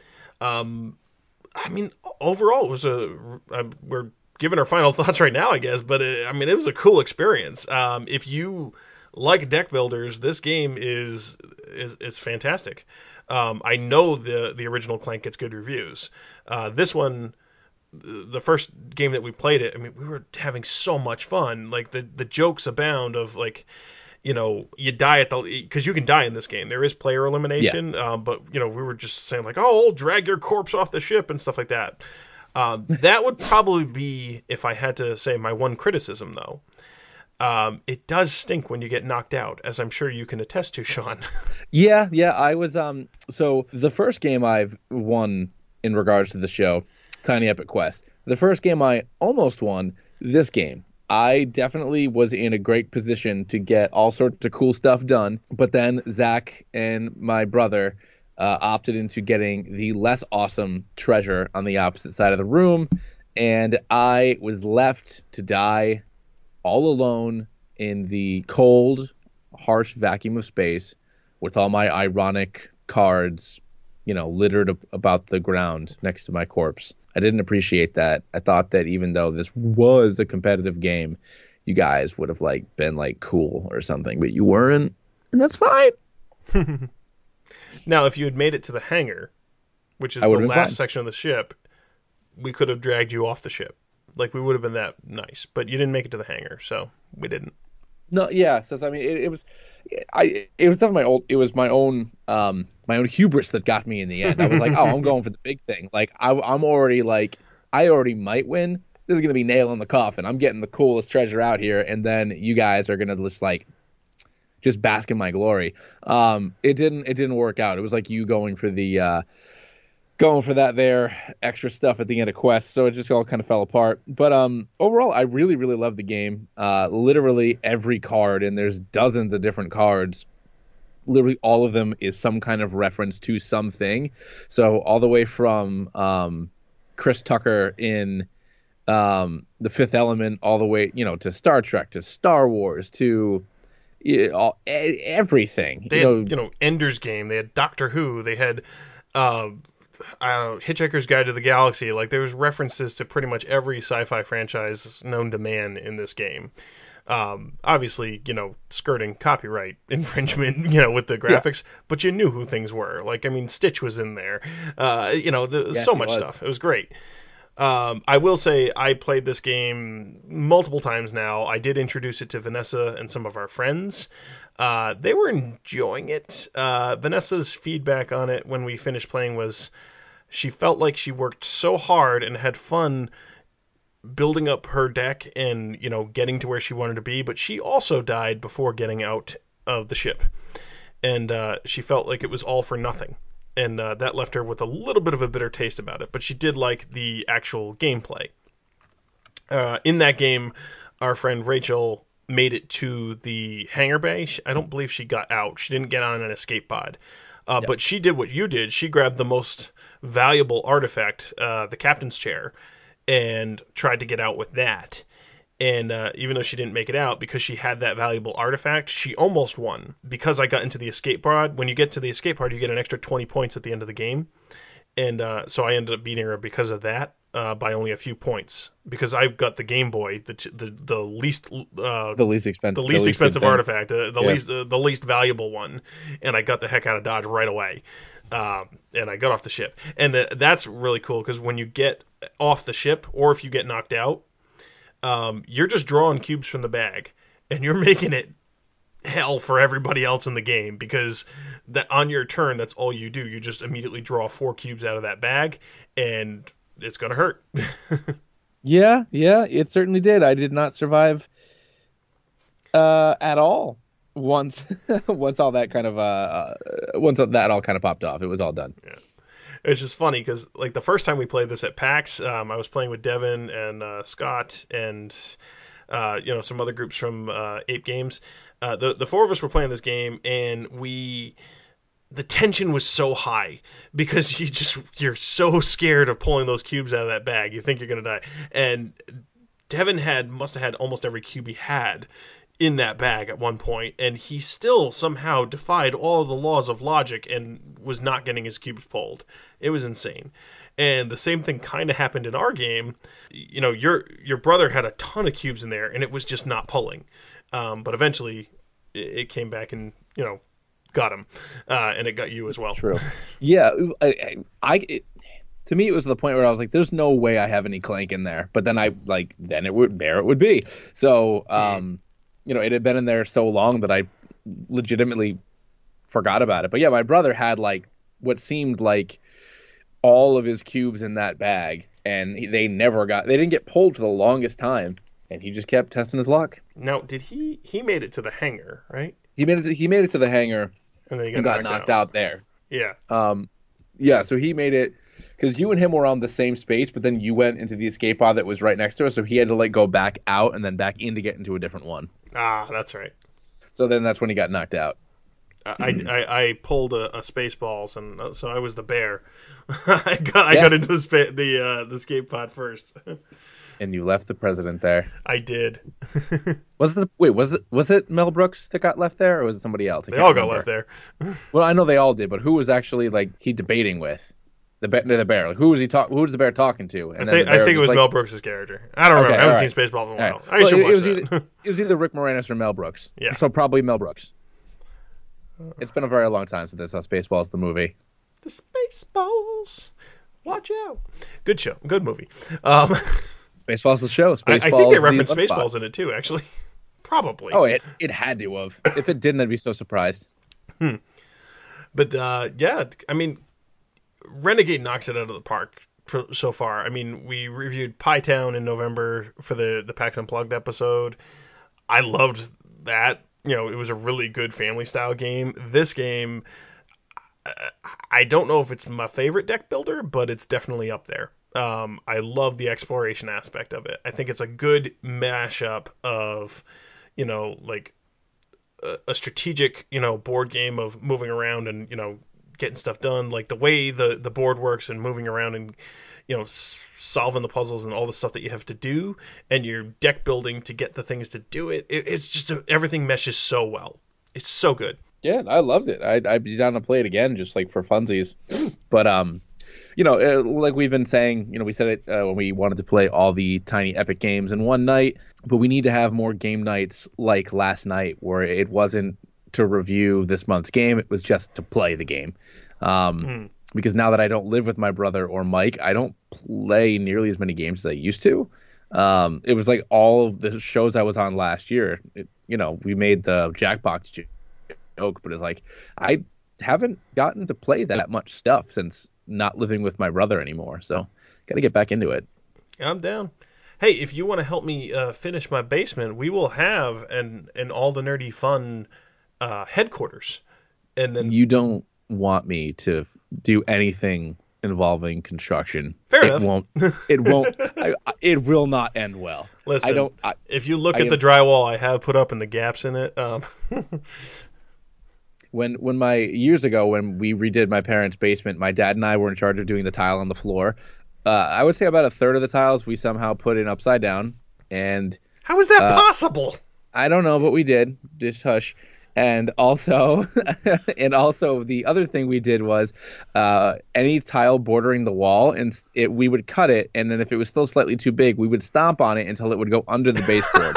[SPEAKER 1] Um, I mean, overall, it was a. Uh, we're giving our final thoughts right now, I guess, but it, I mean, it was a cool experience. Um, if you like deck builders, this game is is is fantastic. Um, I know the the original Clank gets good reviews. Uh, this one, the first game that we played it, I mean, we were having so much fun. Like the the jokes abound of like, you know, you die at the because you can die in this game. There is player elimination, yeah. um, but you know, we were just saying like, oh, I'll drag your corpse off the ship and stuff like that. Um, that would probably be, if I had to say, my one criticism though. Um, it does stink when you get knocked out, as I'm sure you can attest to, Sean.
[SPEAKER 2] Yeah, yeah. I was um. So the first game I've won in regards to the show, Tiny Epic Quest. The first game I almost won. This game, I definitely was in a great position to get all sorts of cool stuff done. But then Zach and my brother uh, opted into getting the less awesome treasure on the opposite side of the room, and I was left to die all alone in the cold, harsh vacuum of space with all my ironic cards, you know, littered ab- about the ground next to my corpse. I didn't appreciate that. I thought that even though this was a competitive game, you guys would have like been like cool or something, but you weren't, and that's fine.
[SPEAKER 1] Now, if you had made it to the hangar, which is the last fine. section of the ship, we could have dragged you off the ship. Like, we would have been that nice, but you didn't make it to the hangar, so we didn't.
[SPEAKER 2] No, yeah. So I mean, it, it was, I it was definitely my old. It was my own, um, my own hubris that got me in the end. I was like, oh, I'm going for the big thing. Like, I, I'm already like, I already might win. This is gonna be nail in the coffin. I'm getting the coolest treasure out here, and then you guys are gonna just like, just bask in my glory. Um, it didn't, it didn't work out. It was like you going for the. Uh, going for that there extra stuff at the end of Quest, so it just all kind of fell apart. But um, overall, I really, really love the game. Uh, literally every card, and there's dozens of different cards. Literally all of them is some kind of reference to something. So all the way from um, Chris Tucker in um, The Fifth Element, all the way, you know, to Star Trek, to Star Wars, to you know, all, everything.
[SPEAKER 1] They
[SPEAKER 2] you
[SPEAKER 1] had,
[SPEAKER 2] know,
[SPEAKER 1] you know, Ender's Game. They had Doctor Who. They had. Uh, I don't know, Hitchhiker's Guide to the Galaxy. Like, there's references to pretty much every sci-fi franchise known to man in this game. Um, obviously, you know, skirting copyright infringement, you know, with the graphics, yeah. But you knew who things were. Like, I mean, Stitch was in there. Uh, you know, the, yes, so much stuff. It was great. Um, I will say I played this game multiple times now. I did introduce it to Vanessa and some of our friends. Uh, they were enjoying it. Uh, Vanessa's feedback on it when we finished playing was she felt like she worked so hard and had fun building up her deck and, you know, getting to where she wanted to be, but she also died before getting out of the ship. And uh, she felt like it was all for nothing. And uh, that left her with a little bit of a bitter taste about it, but she did like the actual gameplay. Uh, in that game, our friend Rachel made it to the hangar bay. She, I don't believe she got out. She didn't get on an escape pod. Uh, yep. But she did what you did. She grabbed the most valuable artifact, uh, the captain's chair, and tried to get out with that. And uh, even though she didn't make it out, because she had that valuable artifact, she almost won. Because I got into the escape pod, when you get to the escape pod, you get an extra twenty points at the end of the game. And uh, so I ended up beating her because of that, uh, by only a few points. Because I got the Game Boy, the the, the least uh,
[SPEAKER 2] the least expensive,
[SPEAKER 1] the least
[SPEAKER 2] the
[SPEAKER 1] expensive
[SPEAKER 2] least
[SPEAKER 1] artifact, uh, the
[SPEAKER 2] yeah.
[SPEAKER 1] least uh, the least valuable one, and I got the heck out of Dodge right away. Um, and I got off the ship, and the, that's really cool because when you get off the ship, or if you get knocked out, um, you're just drawing cubes from the bag, and you're making it hell for everybody else in the game because that on your turn, that's all you do. You just immediately draw four cubes out of that bag, and it's gonna hurt.
[SPEAKER 2] Yeah, yeah, it certainly did. I did not survive uh, at all once once all that kind of uh, uh once that all kind of popped off. It was all done.
[SPEAKER 1] Yeah. It's just funny because like the first time we played this at PAX, um, I was playing with Devin and uh, Scott and uh, you know some other groups from uh, Ape Games. Uh, the the four of us were playing this game, and we the tension was so high because you just you're so scared of pulling those cubes out of that bag. You think you're gonna die, and Devin had must have had almost every cube he had in that bag at one point, and he still somehow defied all the laws of logic and was not getting his cubes pulled. It was insane. And the same thing kind of happened in our game. You know, your your brother had a ton of cubes in there, and it was just not pulling. Um, but eventually, it, it came back and, you know, got him, uh, and it got you as well.
[SPEAKER 2] True. Yeah, I, I it, to me it was the point where I was like, "There's no way I have any clank in there." But then I like, then it would there it would be. So, um, you know, it had been in there so long that I legitimately forgot about it. But yeah, my brother had like what seemed like all of his cubes in that bag, and he, they never got, they didn't get pulled for the longest time, and he just kept testing his luck.
[SPEAKER 1] Now, did he he made it to the hangar, right?
[SPEAKER 2] He made it. To, he made it to the hangar.
[SPEAKER 1] And then he got,
[SPEAKER 2] and got
[SPEAKER 1] knocked,
[SPEAKER 2] knocked
[SPEAKER 1] out.
[SPEAKER 2] out there.
[SPEAKER 1] Yeah.
[SPEAKER 2] Um, yeah. So he made it because you and him were on the same space, but then you went into the escape pod that was right next to us. So he had to like go back out and then back in to get into a different one.
[SPEAKER 1] Ah, that's right.
[SPEAKER 2] So then that's when he got knocked out.
[SPEAKER 1] I, I, I pulled a, a Spaceballs, and uh, so I was the bear. I got I
[SPEAKER 2] Yeah.
[SPEAKER 1] got into the spa- the uh, the escape pod first.
[SPEAKER 2] And you left the president there.
[SPEAKER 1] I did.
[SPEAKER 2] Was it? Wait, was it? Was it Mel Brooks that got left there, or was it somebody else? I
[SPEAKER 1] They
[SPEAKER 2] can't
[SPEAKER 1] all got
[SPEAKER 2] remember.
[SPEAKER 1] left there.
[SPEAKER 2] Well, I know they all did, but who was actually like he debating with? The bear. The bear. Like, who was he talk? Who was the bear talking to? And
[SPEAKER 1] I
[SPEAKER 2] then
[SPEAKER 1] think
[SPEAKER 2] the
[SPEAKER 1] I
[SPEAKER 2] bear
[SPEAKER 1] think it was
[SPEAKER 2] like,
[SPEAKER 1] Mel Brooks' character. I don't remember.
[SPEAKER 2] Okay,
[SPEAKER 1] I haven't
[SPEAKER 2] all
[SPEAKER 1] seen
[SPEAKER 2] right.
[SPEAKER 1] Spaceballs in a
[SPEAKER 2] All
[SPEAKER 1] while.
[SPEAKER 2] right.
[SPEAKER 1] I
[SPEAKER 2] Well,
[SPEAKER 1] should
[SPEAKER 2] it,
[SPEAKER 1] watch
[SPEAKER 2] it was
[SPEAKER 1] that.
[SPEAKER 2] either it was either Rick Moranis or Mel Brooks.
[SPEAKER 1] Yeah.
[SPEAKER 2] So probably Mel Brooks. It's been a very long time since I saw Spaceballs the movie.
[SPEAKER 1] The Spaceballs. Watch out. Good show. Good movie. Um,
[SPEAKER 2] Spaceballs the show.
[SPEAKER 1] I,
[SPEAKER 2] Spaceballs.
[SPEAKER 1] I think they
[SPEAKER 2] the
[SPEAKER 1] referenced
[SPEAKER 2] lunchbox.
[SPEAKER 1] Spaceballs in it too, actually. Probably.
[SPEAKER 2] Oh, it it had to have. If it didn't, I'd be so surprised.
[SPEAKER 1] But uh, yeah, I mean, Renegade knocks it out of the park for, so far. I mean, we reviewed Pie Town in November for the the PAX Unplugged episode. I loved that. You know, it was a really good family style game. This game, I don't know if it's my favorite deck builder, but it's definitely up there. Um, I love the exploration aspect of it. I think it's a good mashup of, you know, like a, a strategic, you know, board game of moving around and, you know, getting stuff done. Like the way the, the board works and moving around and, you know, s- solving the puzzles and all the stuff that you have to do, and your deck building to get the things to do it. it it's just a, everything meshes so well. It's so good.
[SPEAKER 2] Yeah, I loved it. I'd, I'd be down to play it again, just like for funsies. But um, you know, uh, like we've been saying, you know, we said it uh, when we wanted to play all the tiny epic games in one night, but we need to have more game nights like last night, where it wasn't to review this month's game; it was just to play the game. Um,
[SPEAKER 1] Mm.
[SPEAKER 2] Because now that I don't live with my brother or Mike, I don't play nearly as many games as I used to. Um, it was like all of the shows I was on last year. It, you know, we made the Jackbox joke, but it's like I haven't gotten to play that much stuff since not living with my brother anymore. So got to get back into it.
[SPEAKER 1] I'm down. Hey, if you want to help me uh, finish my basement, we will have an an all the nerdy fun uh, headquarters, and then
[SPEAKER 2] You don't want me to do anything involving construction.
[SPEAKER 1] Fair
[SPEAKER 2] it
[SPEAKER 1] enough.
[SPEAKER 2] won't. It won't. I, I- it will not end well.
[SPEAKER 1] listen.
[SPEAKER 2] I don't. I,
[SPEAKER 1] if you look
[SPEAKER 2] I
[SPEAKER 1] at
[SPEAKER 2] am-
[SPEAKER 1] the drywall I have put up and the gaps in it, um,
[SPEAKER 2] when when my years ago when we redid my parents' basement, my dad and I were in charge of doing the tile on the floor. Uh, I would say about a third of the tiles we somehow put in upside down, and
[SPEAKER 1] how is that
[SPEAKER 2] Uh,
[SPEAKER 1] possible?
[SPEAKER 2] I don't know, but we did. Just hush. And also, and also, the other thing we did was uh, any tile bordering the wall, and it we would cut it, and then if it was still slightly too big, we would stomp on it until it would go under the baseboard.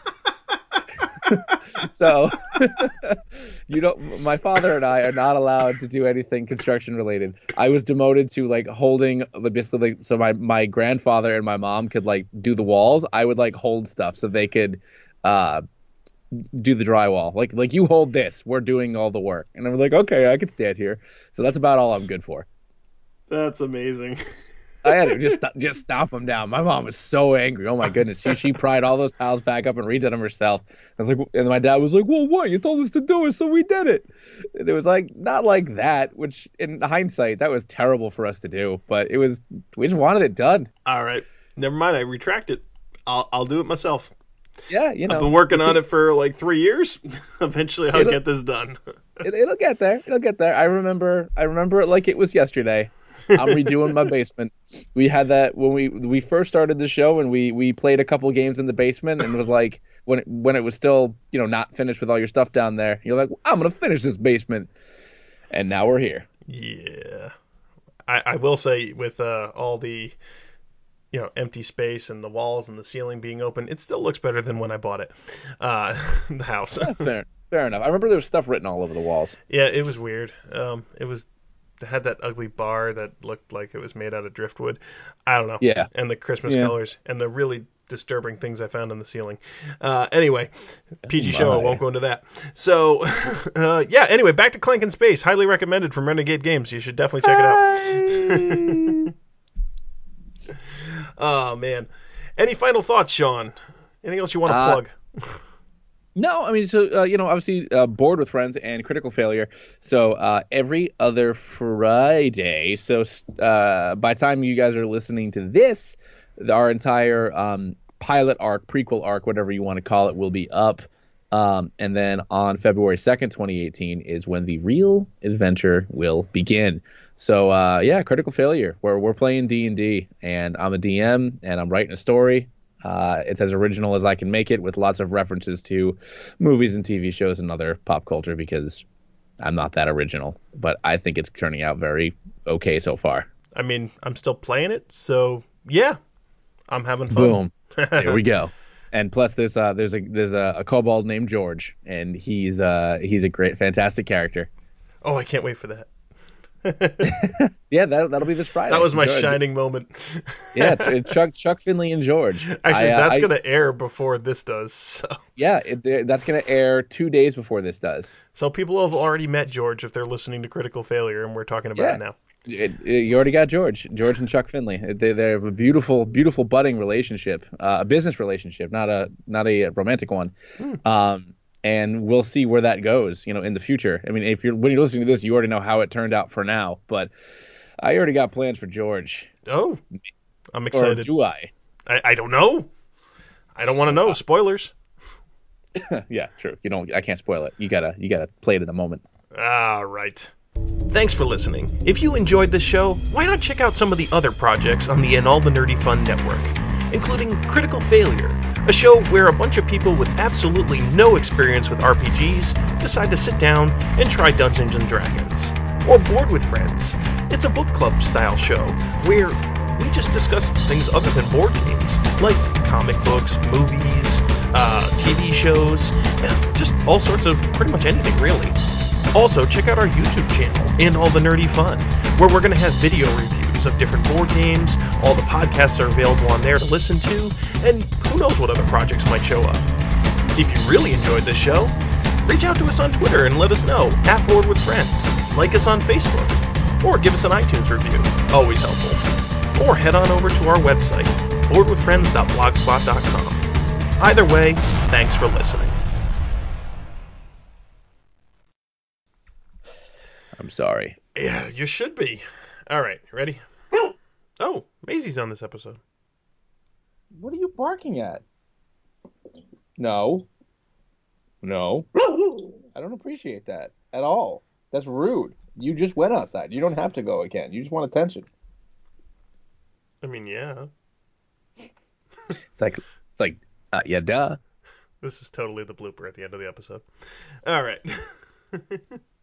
[SPEAKER 2] So, you don't. My father and I are not allowed to do anything construction related. I was demoted to like holding the basically, like, so my my grandfather and my mom could like do the walls. I would like hold stuff so they could. Uh, do the drywall, like like you hold this, we're doing all the work, and I'm like, okay, I can stand here. So that's about all I'm good for.
[SPEAKER 1] That's amazing.
[SPEAKER 2] I had to just just stomp them down. My mom was so angry. Oh my goodness, she she pried all those tiles back up and redid them herself. I was like, and my dad was like, well, what? You told us to do it, so we did it. And it was like not like that, which in hindsight that was terrible for us to do, but it was we just wanted it done.
[SPEAKER 1] All right, never mind. I retract it. I'll I'll do it myself.
[SPEAKER 2] Yeah, you know,
[SPEAKER 1] I've been working on it for like three years. Eventually, I'll
[SPEAKER 2] It'll-
[SPEAKER 1] get this done.
[SPEAKER 2] it, it'll get there. It'll get there. I remember I remember it like it was yesterday. I'm redoing my basement. We had that when we we first started the show, and we we played a couple games in the basement, and it was like when it, when it was still, you know, not finished with all your stuff down there. You're like, I'm gonna finish this basement, and now we're here.
[SPEAKER 1] Yeah, I, I will say with uh, all the, you know, empty space and the walls and the ceiling being open, it still looks better than when I bought it, uh, the house.
[SPEAKER 2] Yeah, fair, fair enough. I remember there was stuff written all over the walls.
[SPEAKER 1] Yeah, it was weird. Um, it was it had that ugly bar that looked like it was made out of driftwood. I don't know.
[SPEAKER 2] Yeah.
[SPEAKER 1] And the Christmas
[SPEAKER 2] Yeah.
[SPEAKER 1] colors and the really disturbing things I found on the ceiling. Uh, anyway, P G show, I
[SPEAKER 2] my.
[SPEAKER 1] won't go into that. So, uh, yeah, anyway, back to Clank in Space. Highly recommended from Renegade Games. You should definitely check it out. Oh, man. Any final thoughts, Sean? Anything else you want to
[SPEAKER 2] Uh,
[SPEAKER 1] plug?
[SPEAKER 2] No, I mean, so uh, you know, obviously, uh, Bored with Friends and Critical Failure. So uh, every other Friday. So uh, by the time you guys are listening to this, our entire um, pilot arc, prequel arc, whatever you want to call it, will be up. Um, and then on February second, twenty eighteen, is when the real adventure will begin. So uh, yeah, Critical Failure, where we're playing D and D, and I'm a D M, and I'm writing a story. Uh, it's as original as I can make it, with lots of references to movies and T V shows and other pop culture, because I'm not that original. But I think it's turning out very okay so far.
[SPEAKER 1] I mean, I'm still playing it, so yeah, I'm having fun.
[SPEAKER 2] Boom. Here we go. And plus, there's uh, there's a there's a, a kobold named George, and he's uh, he's a great, fantastic character.
[SPEAKER 1] Oh, I can't wait for that.
[SPEAKER 2] Yeah, that that'll be this Friday.
[SPEAKER 1] That was my
[SPEAKER 2] George.
[SPEAKER 1] shining moment.
[SPEAKER 2] Yeah, Ch- Chuck Chuck Finley and George.
[SPEAKER 1] Actually,
[SPEAKER 2] I, uh,
[SPEAKER 1] that's
[SPEAKER 2] I-
[SPEAKER 1] going to air before this does. So.
[SPEAKER 2] Yeah, it, that's gonna air two days before this does.
[SPEAKER 1] so people have already met George if they're listening to Critical Failure, and we're talking about
[SPEAKER 2] Yeah.
[SPEAKER 1] it now.
[SPEAKER 2] It, it- you already got George, George and Chuck Finley. They they have a beautiful, beautiful budding relationship, uh, a business relationship, not a not a romantic one. Um, and we'll see where that goes, you know, in the future. I mean, if you're when you're listening to this, you already know how it turned out for now. But I already got plans for George.
[SPEAKER 1] Oh, I'm
[SPEAKER 2] Or
[SPEAKER 1] excited.
[SPEAKER 2] do I?
[SPEAKER 1] I, I don't know. I don't want to know. Spoilers.
[SPEAKER 2] Yeah, true. You don't. I can't spoil it. You gotta you gotta play it in the moment.
[SPEAKER 1] All right. Thanks for listening. If you enjoyed this show, why not check out some of the other projects on the And All the Nerdy Fun Network, including Critical Failure, a show where a bunch of people with absolutely no experience with R P Gs decide to sit down and try Dungeons and Dragons. Or Bored with Friends. It's a book club style show where we just discuss things other than board games, like comic books, movies, uh, T V shows, and just all sorts of pretty much anything, really. Also, check out our YouTube channel, And All the Nerdy Fun, where we're going to have video reviews of different board games. All the podcasts are available on there to listen to, and who knows what other projects might show up. If you really enjoyed this show, reach out to us on Twitter and let us know, at Board with Friend. Like us on Facebook, or give us an iTunes review. Always helpful. Or head on over to our website, board with friends dot blogspot dot com. Either way, thanks for listening.
[SPEAKER 2] I'm sorry.
[SPEAKER 1] Yeah, you should be. All right, ready? Oh, Maisie's on this episode.
[SPEAKER 2] What are you barking at? No. No. I don't appreciate that at all. That's rude. You just went outside. You don't have to go again. You just want attention.
[SPEAKER 1] I mean, yeah.
[SPEAKER 2] It's like, it's like, uh, yeah, duh.
[SPEAKER 1] This is totally the blooper at the end of the episode. All right.